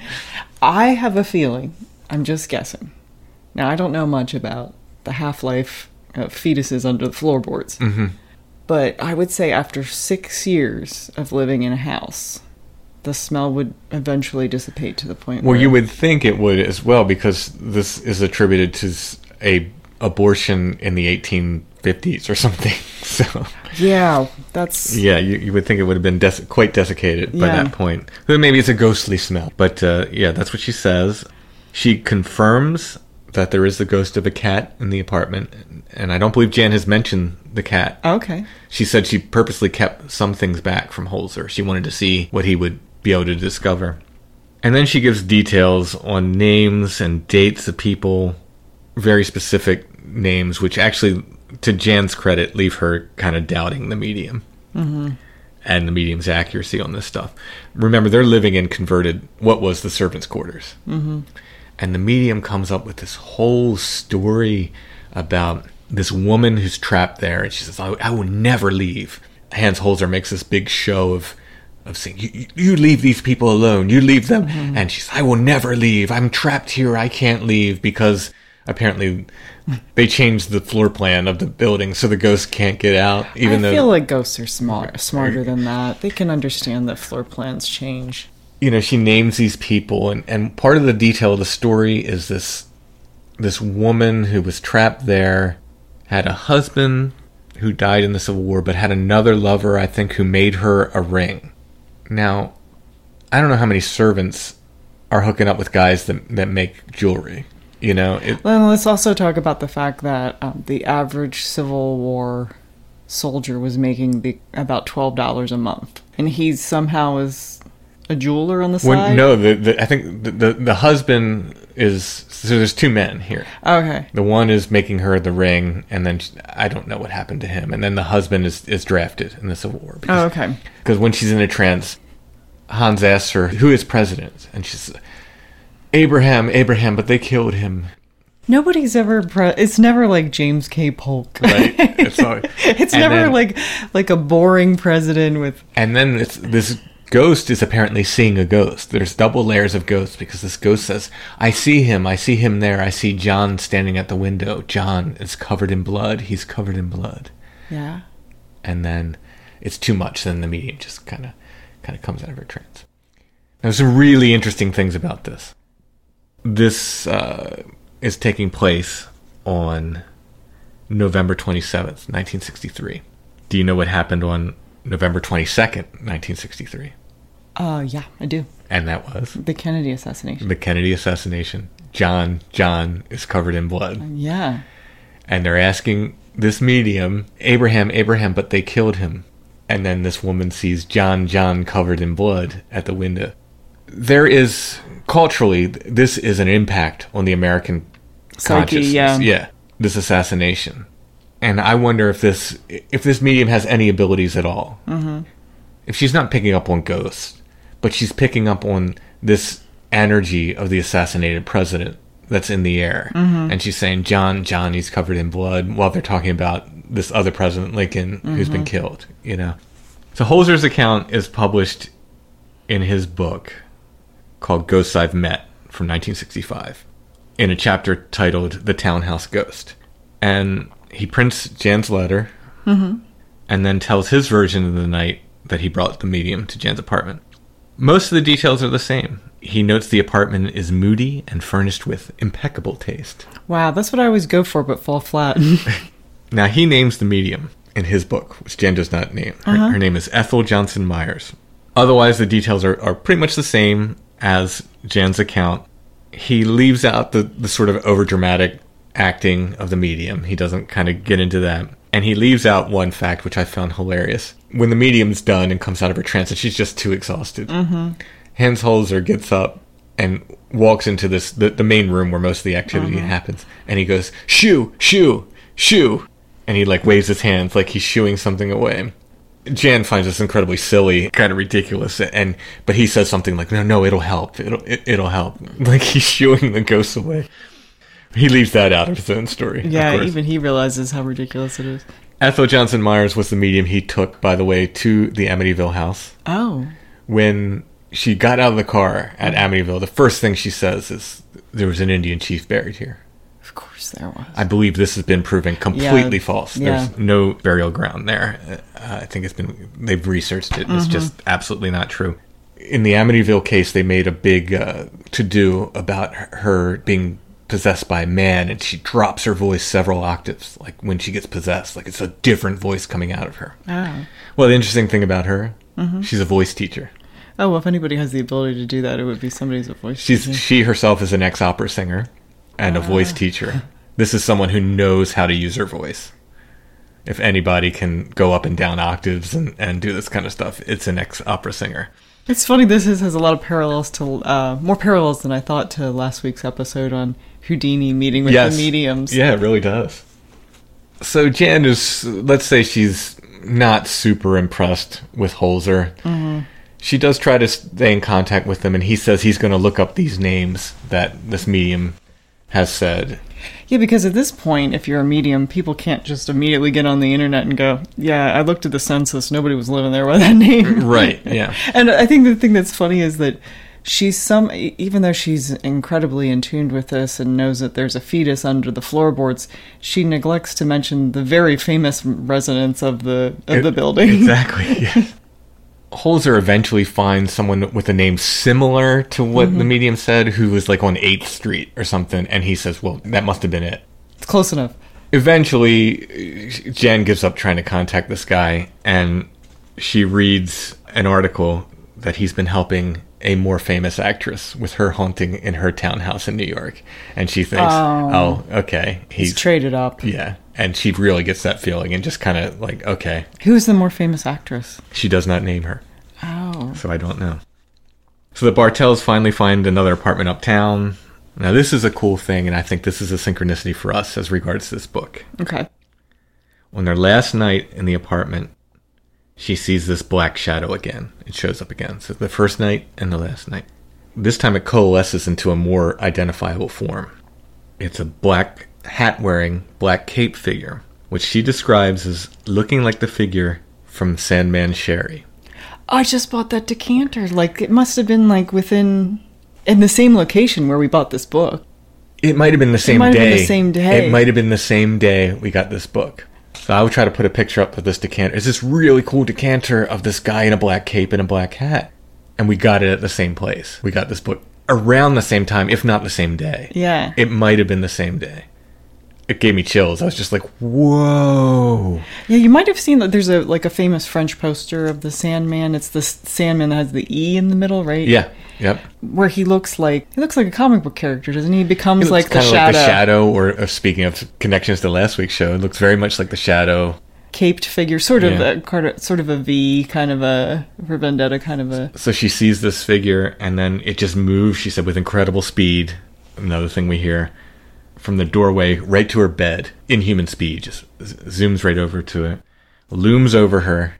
I have a feeling, I'm just guessing. Now, I don't know much about the half-life of fetuses under the floorboards. Mm-hmm. But I would say after 6 years of living in a house, the smell would eventually dissipate to the point where... Well, you would think it would as well, because this is attributed to a abortion in the 1850s or something. So yeah, that's... Yeah, you would think it would have been quite desiccated by that point. Then maybe it's a ghostly smell. But yeah, that's what she says. She confirms that there is the ghost of a cat in the apartment, and I don't believe Jan has mentioned the cat. Okay. She said she purposely kept some things back from Holzer. She wanted to see what he would be able to discover. And then she gives details on names and dates of people, very specific names, which actually, to Jan's credit, leave her kind of doubting the medium. Mm-hmm. And the medium's accuracy on this stuff. Remember, they're living in converted, what was the servants' quarters. Mm-hmm. And the medium comes up with this whole story about this woman who's trapped there, and she says, I will never leave. Hans Holzer makes this big show of saying, you leave these people alone, you leave them. Mm-hmm. And she says, I will never leave, I'm trapped here, I can't leave, because apparently they changed the floor plan of the building so the ghosts can't get out. I feel like ghosts are smarter than that. They can understand that floor plans change. She names these people, and part of the detail of the story is this woman who was trapped there, had a husband who died in the Civil War, but had another lover, I think, who made her a ring. Now, I don't know how many servants are hooking up with guys that make jewelry. Well, let's also talk about the fact that the average Civil War soldier was making about $12 a month, and he somehow is a jeweler on the side. No, I think the husband is. So there's two men here. Okay. The one is making her the ring, and then I don't know what happened to him. And then the husband is drafted in the Civil War. Okay. Because when she's in a trance, Hans asks her, "Who is president?" And she says, Abraham, but they killed him. Nobody's ever... it's never like James K. Polk. Right. It's never like a boring president with... And then this ghost is apparently seeing a ghost. There's double layers of ghosts, because this ghost says, I see him there. I see John standing at the window. John is covered in blood. He's covered in blood. Yeah. And then it's too much. Then the medium just kind of comes out of her trance. There's some really interesting things about this. This is taking place on November 27th, 1963. Do you know what happened on November 22nd, 1963? Yeah, I do. And that was? The Kennedy assassination. The Kennedy assassination. John is covered in blood. Yeah. And they're asking this medium, Abraham, but they killed him. And then this woman sees John covered in blood at the window. There is, culturally, this is an impact on the American consciousness. Yeah, this assassination. And I wonder if this medium has any abilities at all. Mm-hmm. If she's not picking up on ghosts, but she's picking up on this energy of the assassinated president that's in the air. Mm-hmm. And she's saying, John, he's covered in blood, while they're talking about this other President Lincoln who's been killed, you know. So Holzer's account is published in his book called Ghosts I've Met from 1965 in a chapter titled The Townhouse Ghost. And he prints Jan's letter and then tells his version of the night that he brought the medium to Jan's apartment. Most of the details are the same. He notes the apartment is moody and furnished with impeccable taste. Wow, that's what I always go for, but fall flat. Now, he names the medium in his book, which Jan does not name. Her name is Ethel Johnson Myers. Otherwise, the details are pretty much the same as Jan's account. He leaves out the sort of overdramatic acting of the medium. He doesn't kind of get into that. And he leaves out one fact, which I found hilarious. When the medium's done and comes out of her trance, and she's just too exhausted, Hans Holzer gets up and walks into the main room where most of the activity happens. And he goes, shoo, shoo, shoo. And he like waves his hands like he's shooing something away. Jan finds this incredibly silly, kind of ridiculous, but he says something like, "No, it'll help. It'll help." Like he's shooing the ghosts away. He leaves that out of his own story. Yeah, even he realizes how ridiculous it is. Ethel Johnson Myers was the medium he took, by the way, to the Amityville house. Oh. When she got out of the car at Amityville, the first thing she says is, "There was an Indian chief buried here." Of course there was. I believe this has been proven completely false. Yeah. There's no burial ground there. I think they've researched it. It's just absolutely not true. In the Amityville case, they made a big to-do about her being possessed by a man, and she drops her voice several octaves, like when she gets possessed. Like it's a different voice coming out of her. Oh. Well, the interesting thing about her, she's a voice teacher. Oh, well, if anybody has the ability to do that, it would be somebody who's a voice teacher. She herself is an ex-opera singer and a voice teacher. This is someone who knows how to use her voice. If anybody can go up and down octaves and do this kind of stuff, it's an ex-opera singer. It's funny, this has a lot of parallels to, more parallels than I thought to last week's episode on Houdini meeting with the mediums. Yeah, it really does. So Jan is, let's say she's not super impressed with Holzer. Mm-hmm. She does try to stay in contact with him, and he says he's going to look up these names that this medium has said. Yeah, because at this point, if you're a medium, people can't just immediately get on the internet and go, yeah, I looked at the census, nobody was living there by that name. Right, yeah. And I think the thing that's funny is that even though she's incredibly in tune with this and knows that there's a fetus under the floorboards, she neglects to mention the very famous residents of the building. Exactly, yes. Holzer eventually finds someone with a name similar to what the medium said, who was like on 8th Street or something, and he says, well, that must have been it. It's close enough. Eventually, Jan gives up trying to contact this guy, and she reads an article that he's been helping a more famous actress with her haunting in her townhouse in New York. And she thinks, oh okay. He's traded up. Yeah. And she really gets that feeling and just kind of like, okay. Who's the more famous actress? She does not name her. Oh. So I don't know. So the Bartells finally find another apartment uptown. Now this is a cool thing, and I think this is a synchronicity for us as regards this book. Okay. On their last night in the apartment, she sees this black shadow again. It shows up again. So the first night and the last night. This time it coalesces into a more identifiable form. It's a black hat-wearing, black cape figure, which she describes as looking like the figure from Sandman Sherry. I just bought that decanter. Like, it must have been, like, in the same location where we bought this book. It might have been the same day. It might have been the same day. It might have been the same day we got this book. So I would try to put a picture up of this decanter. It's this really cool decanter of this guy in a black cape and a black hat. And we got it at the same place. We got this book around the same time, if not the same day. Yeah. It might have been the same day. It gave me chills. I was just like, whoa. Yeah, you might have seen that there's a famous French poster of the Sandman. It's the Sandman that has the E in the middle, right? Yeah. Yep. Where he looks like a comic book character, doesn't he? He becomes like the kind of Shadow. like the Shadow, or speaking of connections to last week's show, it looks very much like the Shadow. Caped figure, sort of a V, kind of a for Vendetta, kind of a. So she sees this figure, and then it just moves. She said with incredible speed. Another thing we hear from the doorway right to her bed, inhuman speed, just zooms right over to it, looms over her,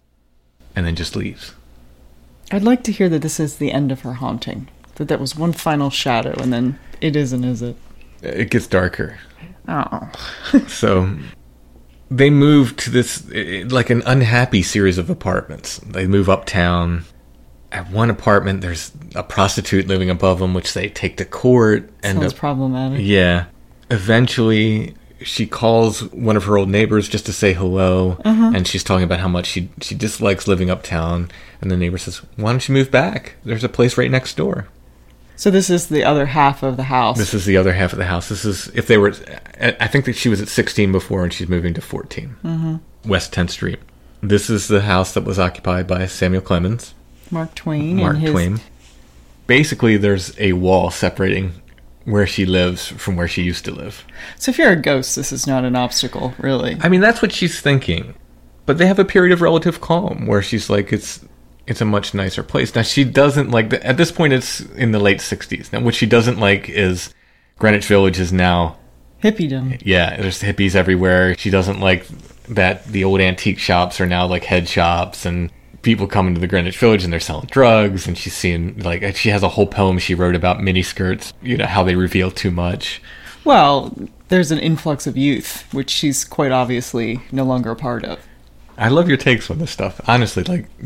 and then just leaves. I'd like to hear that this is the end of her haunting. That was one final shadow, and then it isn't, is it? It gets darker. Oh. So they move to this, like an unhappy series of apartments. They move uptown. At one apartment, there's a prostitute living above them, which they take to court. Sounds problematic. Yeah. Eventually, she calls one of her old neighbors just to say hello, and she's talking about how much she dislikes living uptown. And the neighbor says, "Why don't you move back? There's a place right next door." So this is the other half of the house. This is the other half of the house. This is, if they were, I think that she was at 16 before, and she's moving to 14. West 10th Street. This is the house that was occupied by Samuel Clemens. Mark Twain. Twain. Basically, there's a wall separating where she lives from where she used to live. So if you're a ghost, this is not an obstacle, really. I mean, that's what she's thinking. But they have a period of relative calm where she's like, it's a much nicer place. Now, she doesn't like, at this point, it's in the late 60s. Now, what she doesn't like is Greenwich Village is now... Hippiedom. Yeah, there's hippies everywhere. She doesn't like that the old antique shops are now like head shops, and people come into the Greenwich Village and they're selling drugs, and she's seeing, like, she has a whole poem she wrote about miniskirts, how they reveal too much. Well, there's an influx of youth, which she's quite obviously no longer a part of. I love your takes on this stuff. Honestly,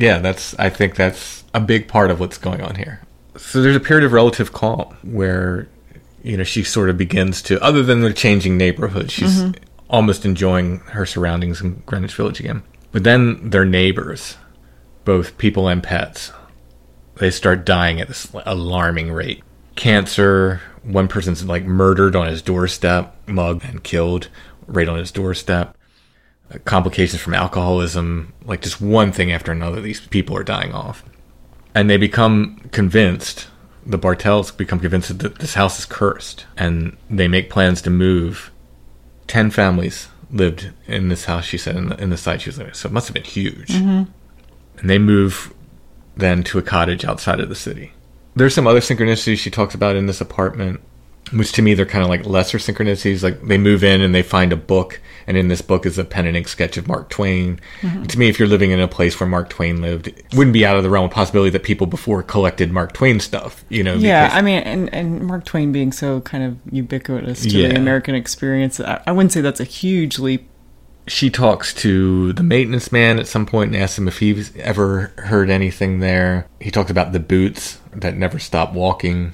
I think that's a big part of what's going on here. So there's a period of relative calm where, she sort of begins to, other than the changing neighborhood, she's almost enjoying her surroundings in Greenwich Village again. But then their neighbors, both people and pets, they start dying at this alarming rate. Cancer, one person's like murdered on his doorstep, mugged and killed right on his doorstep. Complications from alcoholism, like just one thing after another, these people are dying off. And they become convinced, the Bartells become convinced that this house is cursed, and they make plans to move. 10 families lived in this house, she said, in the site she was living. So it must have been huge. And they move then to a cottage outside of the city. There's some other synchronicities she talks about in this apartment, which to me they're kind of like lesser synchronicities. Like they move in and they find a book, and in this book is a pen and ink sketch of Mark Twain. To me, if you're living in a place where Mark Twain lived, it wouldn't be out of the realm of possibility that people before collected Mark Twain stuff, Yeah, I mean, and Mark Twain being so kind of ubiquitous to the American experience, I wouldn't say that's a huge leap. She talks to the maintenance man at some point and asks him if he's ever heard anything there. He talks about the boots that never stop walking.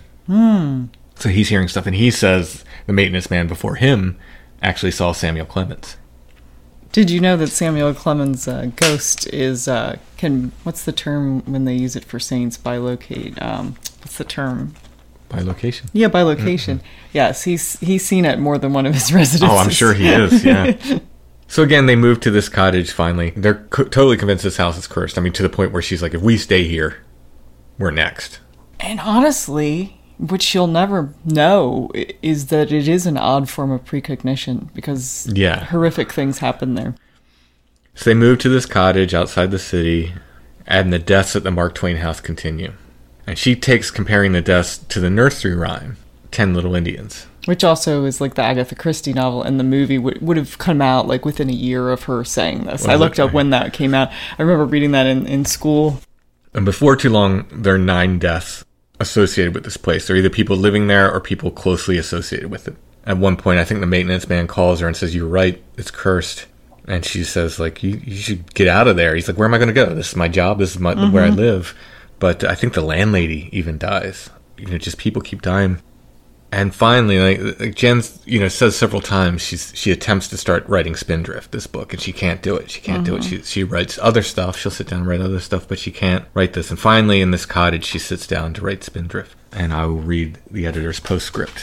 So he's hearing stuff, and he says the maintenance man before him actually saw Samuel Clemens. Did you know that Samuel Clemens' ghost is, what's the term when they use it for saints? Bilocate. What's the term? Bilocation. Yeah, bilocation. Yes, he's seen at more than one of his residences. Oh, I'm sure he is, yeah. So again, they move to this cottage finally. They're totally convinced this house is cursed. I mean, to the point where she's like, if we stay here, we're next. And honestly, what she'll never know is that it is an odd form of precognition, because horrific things happen there. So they move to this cottage outside the city, and the deaths at the Mark Twain house continue. And she takes comparing the deaths to the nursery rhyme, 10 Little Indians. Which also is like the Agatha Christie novel, and the movie would have come out like within a year of her saying this. I looked up when that came out. I remember reading that in school. And before too long, there are 9 deaths associated with this place. They're either people living there or people closely associated with it. At one point, I think the maintenance man calls her and says, "You're right, it's cursed." And she says, like, you should get out of there. He's like, "Where am I going to go? This is my job. This is where I live." But I think the landlady even dies. Just people keep dying. And finally, like Jen, says several times she attempts to start writing Spindrift, this book, and she can't do it. She can't do it. She writes other stuff. She'll sit down and write other stuff, but she can't write this. And finally, in this cottage, she sits down to write Spindrift. And I will read the editor's postscript.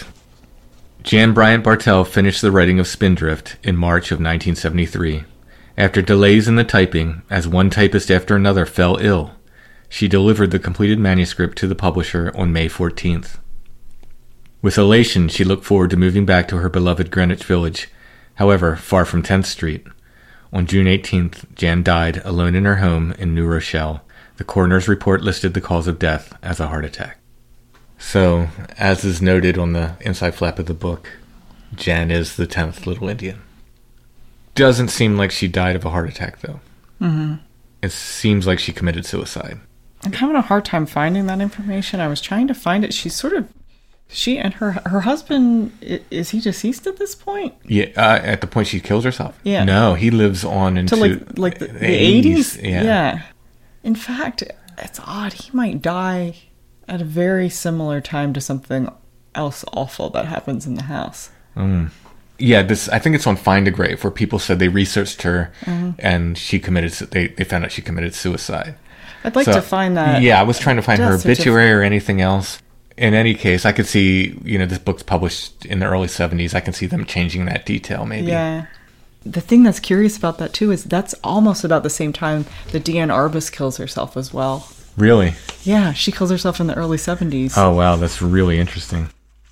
Jan Bryant Bartell finished the writing of Spindrift in March of 1973. After delays in the typing, as one typist after another fell ill, she delivered the completed manuscript to the publisher on May 14th. With elation, she looked forward to moving back to her beloved Greenwich Village, however, far from 10th Street. On June 18th, Jan died alone in her home in New Rochelle. The coroner's report listed the cause of death as a heart attack. So, as is noted on the inside flap of the book, Jan is the 10th Little Indian. Doesn't seem like she died of a heart attack, though. Mm-hmm. It seems like she committed suicide. I'm having a hard time finding that information. I was trying to find it. She and her husband, is he deceased at this point? Yeah, at the point she kills herself? Yeah. No, he lives on into like the 80s? Yeah. In fact, it's odd. He might die at a very similar time to something else awful that happens in the house. Yeah, I think it's on Find a Grave, where people said they researched her and they found out she committed suicide. I'd like to find that. Yeah, I was trying to find her obituary or anything else. In any case, I could see, this book's published in the early 70s. I can see them changing that detail, maybe. Yeah. The thing that's curious about that, too, is that's almost about the same time that Deanne Arbus kills herself as well. Really? Yeah, she kills herself in the early 70s. Oh, wow, that's really interesting.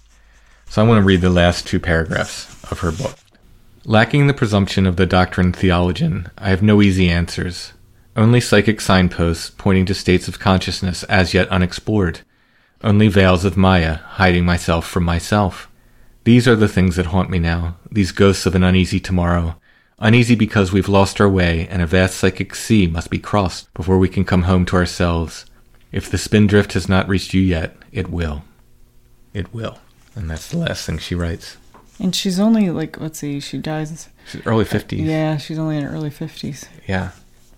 So I want to read the last two paragraphs of her book. Lacking the presumption of the doctrine theologian, I have no easy answers. Only psychic signposts pointing to states of consciousness as yet unexplored. Only veils of Maya, hiding myself from myself. These are the things that haunt me now, these ghosts of an uneasy tomorrow. Uneasy because we've lost our way, and a vast psychic sea must be crossed before we can come home to ourselves. If the Spindrift has not reached you yet, it will. It will. And that's the last thing she writes. And she's only, she dies... She's early 50s. Yeah, she's only in her early 50s. Yeah.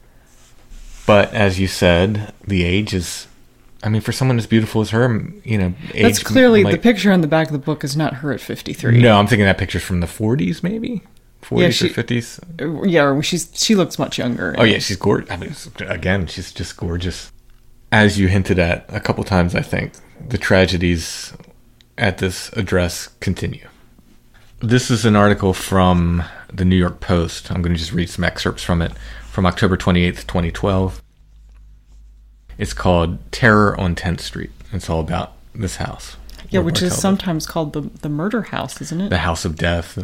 But, as you said, the age is... for someone as beautiful as her, age... That's clearly, the picture on the back of the book is not her at 53. No, I'm thinking that picture's from the 40s, maybe? 40s or 50s? Yeah, or she looks much younger. Oh, yeah, she's gorgeous. Again, she's just gorgeous. As you hinted at a couple times, I think, the tragedies at this address continue. This is an article from the New York Post. I'm going to just read some excerpts from it, from October 28th, 2012. It's called Terror on 10th Street. It's all about this house. Yeah, which is sometimes called the murder house, isn't it? The House of Death.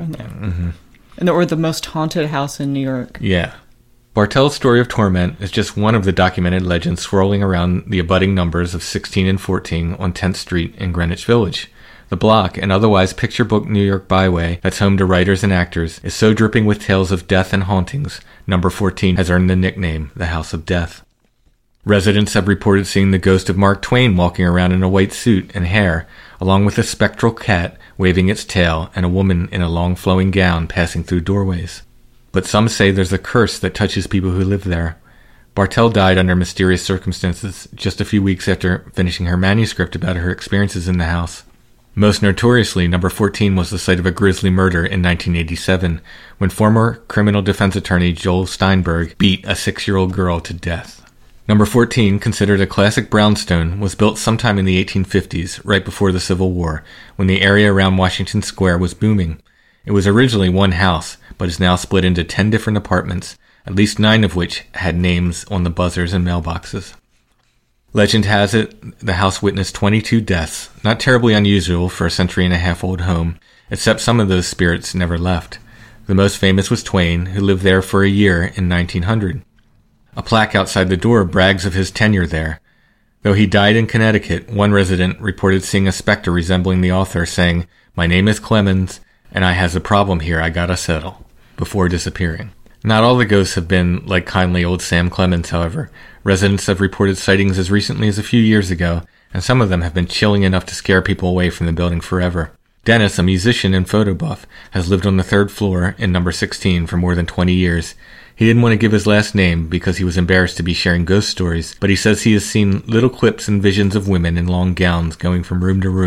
Or the most haunted house in New York. Yeah. Bartell's story of torment is just one of the documented legends swirling around the abutting numbers of 16 and 14 on 10th Street in Greenwich Village. The block, an otherwise picture book New York byway that's home to writers and actors, is so dripping with tales of death and hauntings, number 14 has earned the nickname the House of Death. Residents have reported seeing the ghost of Mark Twain walking around in a white suit and hair, along with a spectral cat waving its tail and a woman in a long flowing gown passing through doorways. But some say there's a curse that touches people who live there. Bartell died under mysterious circumstances just a few weeks after finishing her manuscript about her experiences in the house. Most notoriously, number 14 was the site of a grisly murder in 1987, when former criminal defense attorney Joel Steinberg beat a 6-year-old girl to death. Number 14, considered a classic brownstone, was built sometime in the 1850s, right before the Civil War, when the area around Washington Square was booming. It was originally one house, but is now split into 10 different apartments, at least 9 of which had names on the buzzers and mailboxes. Legend has it, the house witnessed 22 deaths, not terribly unusual for a century-and-a-half-old home, except some of those spirits never left. The most famous was Twain, who lived there for a year in 1900. A plaque outside the door brags of his tenure there. Though he died in Connecticut, one resident reported seeing a specter resembling the author saying, "My name is Clemens, and I has a problem here I gotta settle," before disappearing. Not all the ghosts have been like kindly old Sam Clemens, however. Residents have reported sightings as recently as a few years ago, and some of them have been chilling enough to scare people away from the building forever. Dennis, a musician and photo buff, has lived on the 3rd floor in number 16 for more than 20 years. He didn't want to give his last name because he was embarrassed to be sharing ghost stories, but he says he has seen little clips and visions of women in long gowns going from room to room,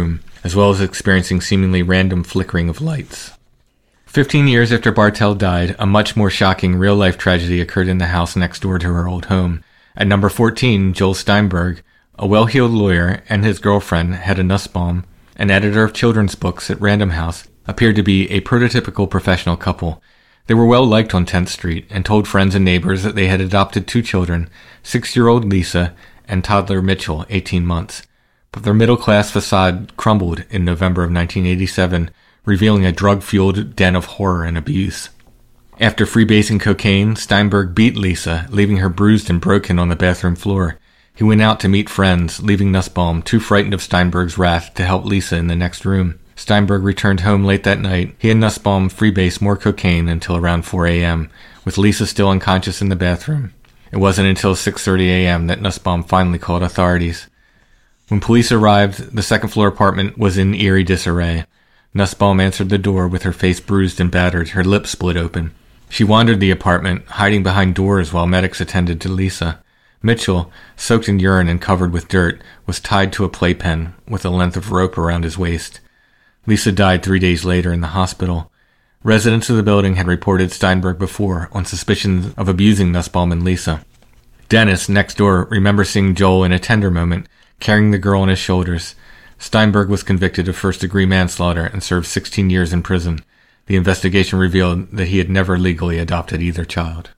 as well as experiencing seemingly random flickering of lights. 15 years after Bartell died, a much more shocking real-life tragedy occurred in the house next door to her old home. At number 14, Joel Steinberg, a well-heeled lawyer, and his girlfriend, Hedda Nussbaum, an editor of children's books at Random House, appeared to be a prototypical professional couple. They were well liked on 10th Street and told friends and neighbors that they had adopted 2 children, 6-year-old Lisa and toddler Mitchell, 18 months. But their middle-class facade crumbled in November of 1987, revealing a drug-fueled den of horror and abuse. After freebasing cocaine, Steinberg beat Lisa, leaving her bruised and broken on the bathroom floor. He went out to meet friends, leaving Nussbaum too frightened of Steinberg's wrath to help Lisa in the next room. Steinberg returned home late that night. He and Nussbaum freebased more cocaine until around 4 a.m., with Lisa still unconscious in the bathroom. It wasn't until 6:30 a.m. that Nussbaum finally called authorities. When police arrived, the second-floor apartment was in eerie disarray. Nussbaum answered the door with her face bruised and battered, her lips split open. She wandered the apartment, hiding behind doors while medics attended to Lisa. Mitchell, soaked in urine and covered with dirt, was tied to a playpen with a length of rope around his waist. Lisa died 3 days later in the hospital. Residents of the building had reported Steinberg before on suspicions of abusing Nussbaum and Lisa. Dennis, next door, remembers seeing Joel in a tender moment, carrying the girl on his shoulders. Steinberg was convicted of first-degree manslaughter and served 16 years in prison. The investigation revealed that he had never legally adopted either child.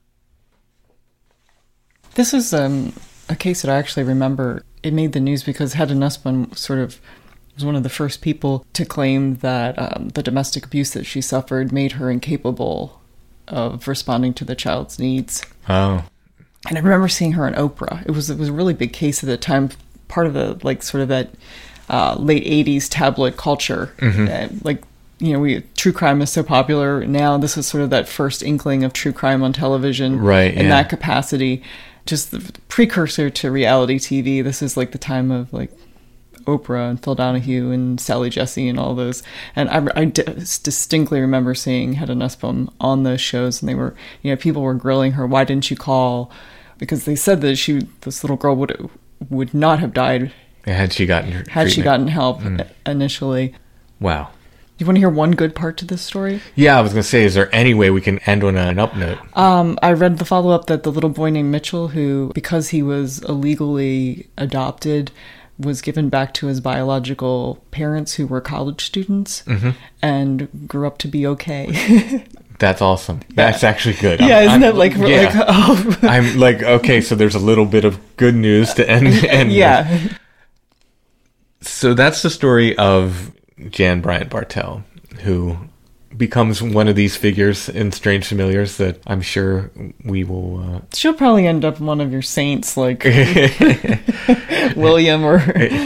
This is a case that I actually remember. It made the news because Hedda Nussbaum was one of the first people to claim that the domestic abuse that she suffered made her incapable of responding to the child's needs. Oh. And I remember seeing her on Oprah. It was a really big case at the time, part of the that late 80s tabloid culture. Mm-hmm. True crime is so popular now. This is sort of that first inkling of true crime on television, right? In that capacity, just the precursor to reality TV. This is like the time of like Oprah and Phil Donahue and Sally Jesse and all those. And I distinctly remember seeing Hedda Nussbaum on those shows, and they were, people were grilling her. Why didn't you call? Because they said that this little girl would not have died had she gotten help initially. Wow. You want to hear one good part to this story? Yeah, I was going to say, is there any way we can end on an up note? I read the follow-up that the little boy named Mitchell, who, because he was illegally adopted, was given back to his biological parents who were college students, mm-hmm. and grew up to be okay. That's awesome. That's actually good. Yeah, isn't that like... I'm like, okay, so there's a little bit of good news to end yeah. with. So that's the story of Jan Bryant Bartell, who becomes one of these figures in Strange Familiars that I'm sure we will... She'll probably end up one of your saints, like William or...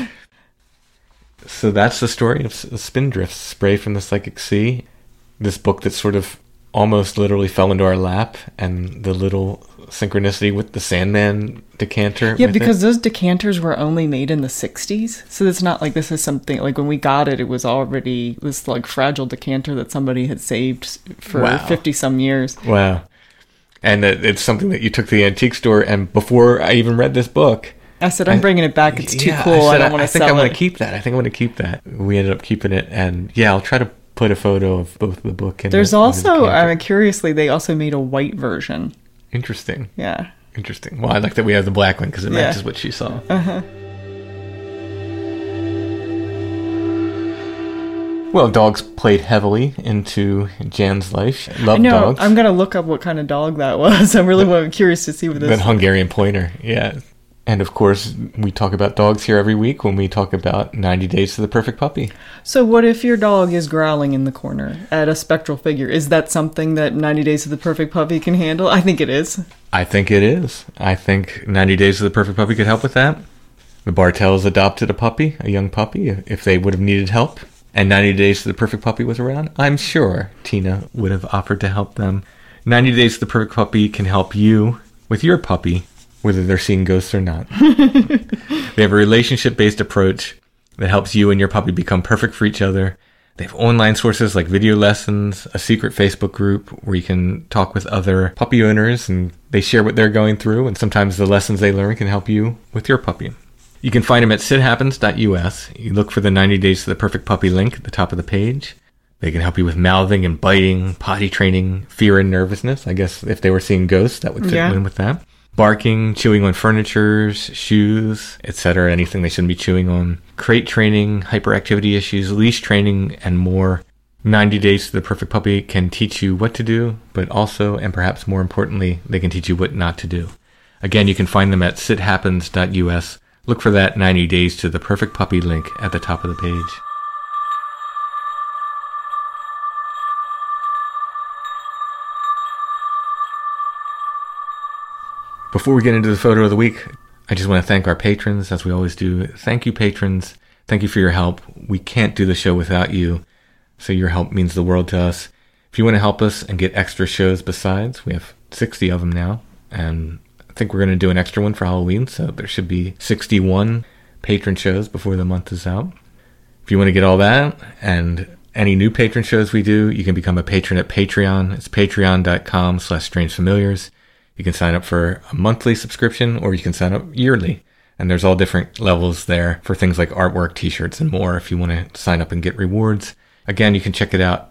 So that's the story of Spindrift, Spray from the Psychic Sea. This book that sort of almost literally fell into our lap, and the little synchronicity with the Sandman decanter. Yeah, because those decanters were only made in the 60s. So it's not like this is something, like when we got it, it was already this like fragile decanter that somebody had saved for 50-some years. Wow. And it's something that you took to the antique store, and before I even read this book... I said, I'm bringing it back. It's too cool. I don't want to sell it. I think I want to keep that. I think I want to keep that. We ended up keeping it, and I'll try to put a photo of both the book and there's also, curiously, they also made a white version. Interesting. Yeah. Interesting. Well, I like that we have the black one because it matches what she saw. Uh-huh. Well, dogs played heavily into Jan's life. Loved dogs. I'm going to look up what kind of dog that was. I'm really curious to see what this is. That Hungarian pointer, yeah. And of course, we talk about dogs here every week when we talk about 90 Days to the Perfect Puppy. So what if your dog is growling in the corner at a spectral figure? Is that something that 90 Days to the Perfect Puppy can handle? I think it is. I think it is. I think 90 Days to the Perfect Puppy could help with that. The Bartells adopted a puppy, a young puppy, if they would have needed help. And 90 Days to the Perfect Puppy was around. I'm sure Tina would have offered to help them. 90 Days to the Perfect Puppy can help you with your puppy, whether they're seeing ghosts or not. They have a relationship-based approach that helps you and your puppy become perfect for each other. They have online sources like video lessons, a secret Facebook group where you can talk with other puppy owners, and they share what they're going through, and sometimes the lessons they learn can help you with your puppy. You can find them at sithappens.us. You look for the 90 Days to the Perfect Puppy link at the top of the page. They can help you with mouthing and biting, potty training, fear and nervousness. I guess if they were seeing ghosts, that would fit in with that. Barking, chewing on furniture, shoes, etc. Anything they shouldn't be chewing on. Crate training, hyperactivity issues, leash training, and more. 90 Days to the Perfect Puppy can teach you what to do, but also, and perhaps more importantly, they can teach you what not to do. Again, you can find them at sithappens.us. Look for that 90 Days to the Perfect Puppy link at the top of the page. Before we get into the photo of the week, I just want to thank our patrons, as we always do. Thank you, patrons. Thank you for your help. We can't do the show without you, so your help means the world to us. If you want to help us and get extra shows besides, we have 60 of them now, and I think we're going to do an extra one for Halloween, so there should be 61 patron shows before the month is out. If you want to get all that and any new patron shows we do, you can become a patron at Patreon. It's patreon.com/strangefamiliars. You can sign up for a monthly subscription, or you can sign up yearly. And there's all different levels there for things like artwork, t-shirts, and more if you want to sign up and get rewards. Again, you can check it out,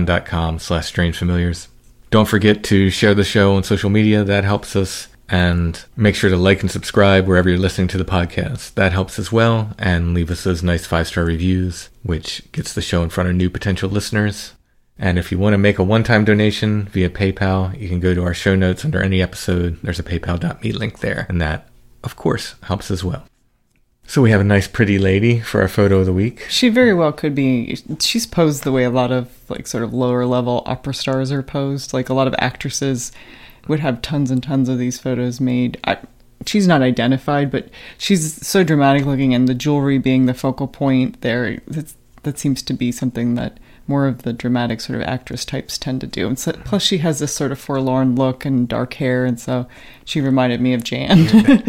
patreon.com/strangefamiliars. Don't forget to share the show on social media. That helps us. And make sure to like and subscribe wherever you're listening to the podcast. That helps as well. And leave us those nice 5-star reviews, which gets the show in front of new potential listeners. And if you want to make a one-time donation via PayPal, you can go to our show notes under any episode. There's a paypal.me link there. And that, of course, helps as well. So we have a nice pretty lady for our photo of the week. She very well could be. She's posed the way a lot of sort of lower level opera stars are posed. Like a lot of actresses would have tons and tons of these photos made. She's not identified, but she's so dramatic looking, and the jewelry being the focal point there, that seems to be something that more of the dramatic sort of actress types tend to do. And so, plus she has this sort of forlorn look and dark hair, and so she reminded me of Jan.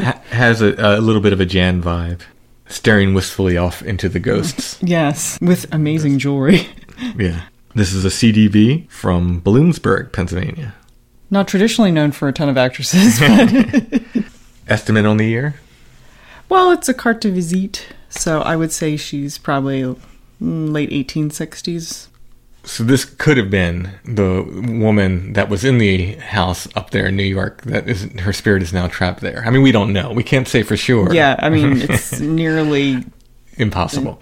Has a little bit of a Jan vibe, staring wistfully off into the ghosts. Yes, with amazing jewelry. Yeah. This is a CDV from Bloomsburg, Pennsylvania. Not traditionally known for a ton of actresses, but... Estimate on the year? Well, it's a carte de visite, so I would say she's probably late 1860s. So this could have been the woman that was in the house up there in New York. Her spirit is now trapped there. I mean, we don't know. We can't say for sure. Yeah, I mean, it's nearly... impossible.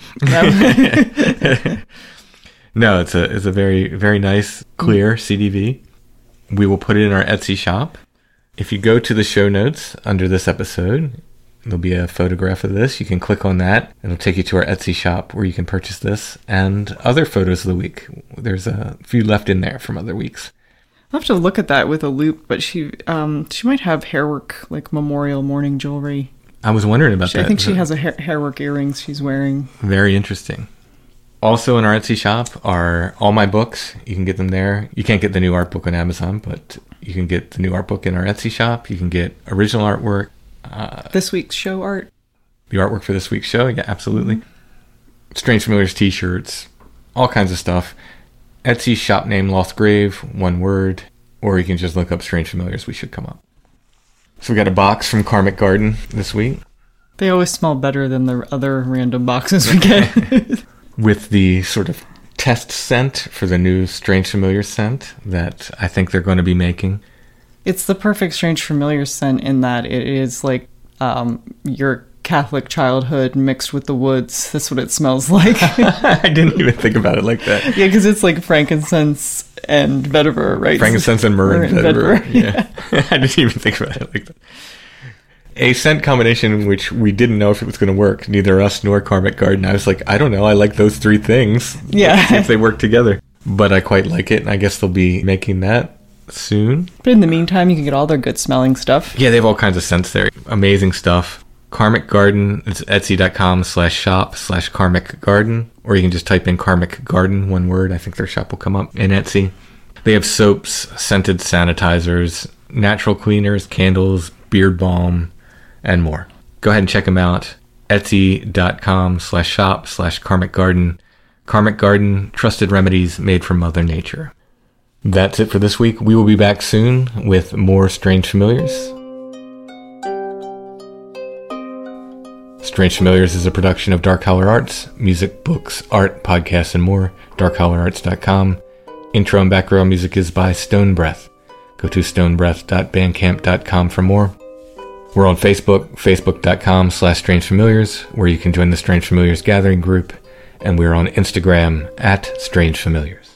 No, it's a very, very nice, clear CDV. We will put it in our Etsy shop. If you go to the show notes under this episode, there'll be a photograph of this. You can click on that. It'll take you to our Etsy shop where you can purchase this and other photos of the week. There's a few left in there from other weeks. I'll have to look at that with a loop, but she might have hairwork, like memorial morning jewelry. I was wondering about that. I think she has a hairwork earrings she's wearing. Very interesting. Also in our Etsy shop are all my books. You can get them there. You can't get the new art book on Amazon, but you can get the new art book in our Etsy shop. You can get original artwork. This week's show art. The artwork for this week's show, yeah, absolutely. Strange Familiars t-shirts, all kinds of stuff. Etsy shop name Lost Grave, one word, or you can just look up Strange Familiars. We should come up. So we got a box from Karmic Garden this week. They always smell better than the other random boxes we get. With the sort of test scent for the new Strange Familiar scent that I think they're going to be making. It's the perfect Strange Familiar scent in that it is like your Catholic childhood mixed with the woods. That's what it smells like. I didn't even think about it like that. Yeah, because it's like frankincense and vetiver, right? Frankincense and myrrh and vetiver. Yeah. I didn't even think about it like that. A scent combination which we didn't know if it was going to work. Neither us nor Karmic Garden. I was like, I don't know. I like those three things. Yeah. Let's see if they work together. But I quite like it, and I guess they'll be making that soon. But in the meantime, you can get all their good smelling stuff. Yeah, they have all kinds of scents there. Amazing stuff. Karmic Garden, it's etsy.com/shop/Karmic Garden, or you can just type in Karmic Garden, one word. I think their shop will come up in Etsy. They have soaps, scented sanitizers, natural cleaners, candles, beard balm, and more. Go ahead and check them out. Etsy.com/shop/Karmic Garden. Karmic Garden, trusted remedies made from Mother Nature. That's it for this week. We will be back soon with more Strange Familiars. Strange Familiars is a production of Dark Holler Arts, music, books, art, podcasts, and more. darkhollerarts.com. Intro and background music is by Stone Breath. Go to stonebreath.bandcamp.com for more. We're on Facebook, facebook.com/strangefamiliars, where you can join the Strange Familiars gathering group, and we're on Instagram @strangefamiliars.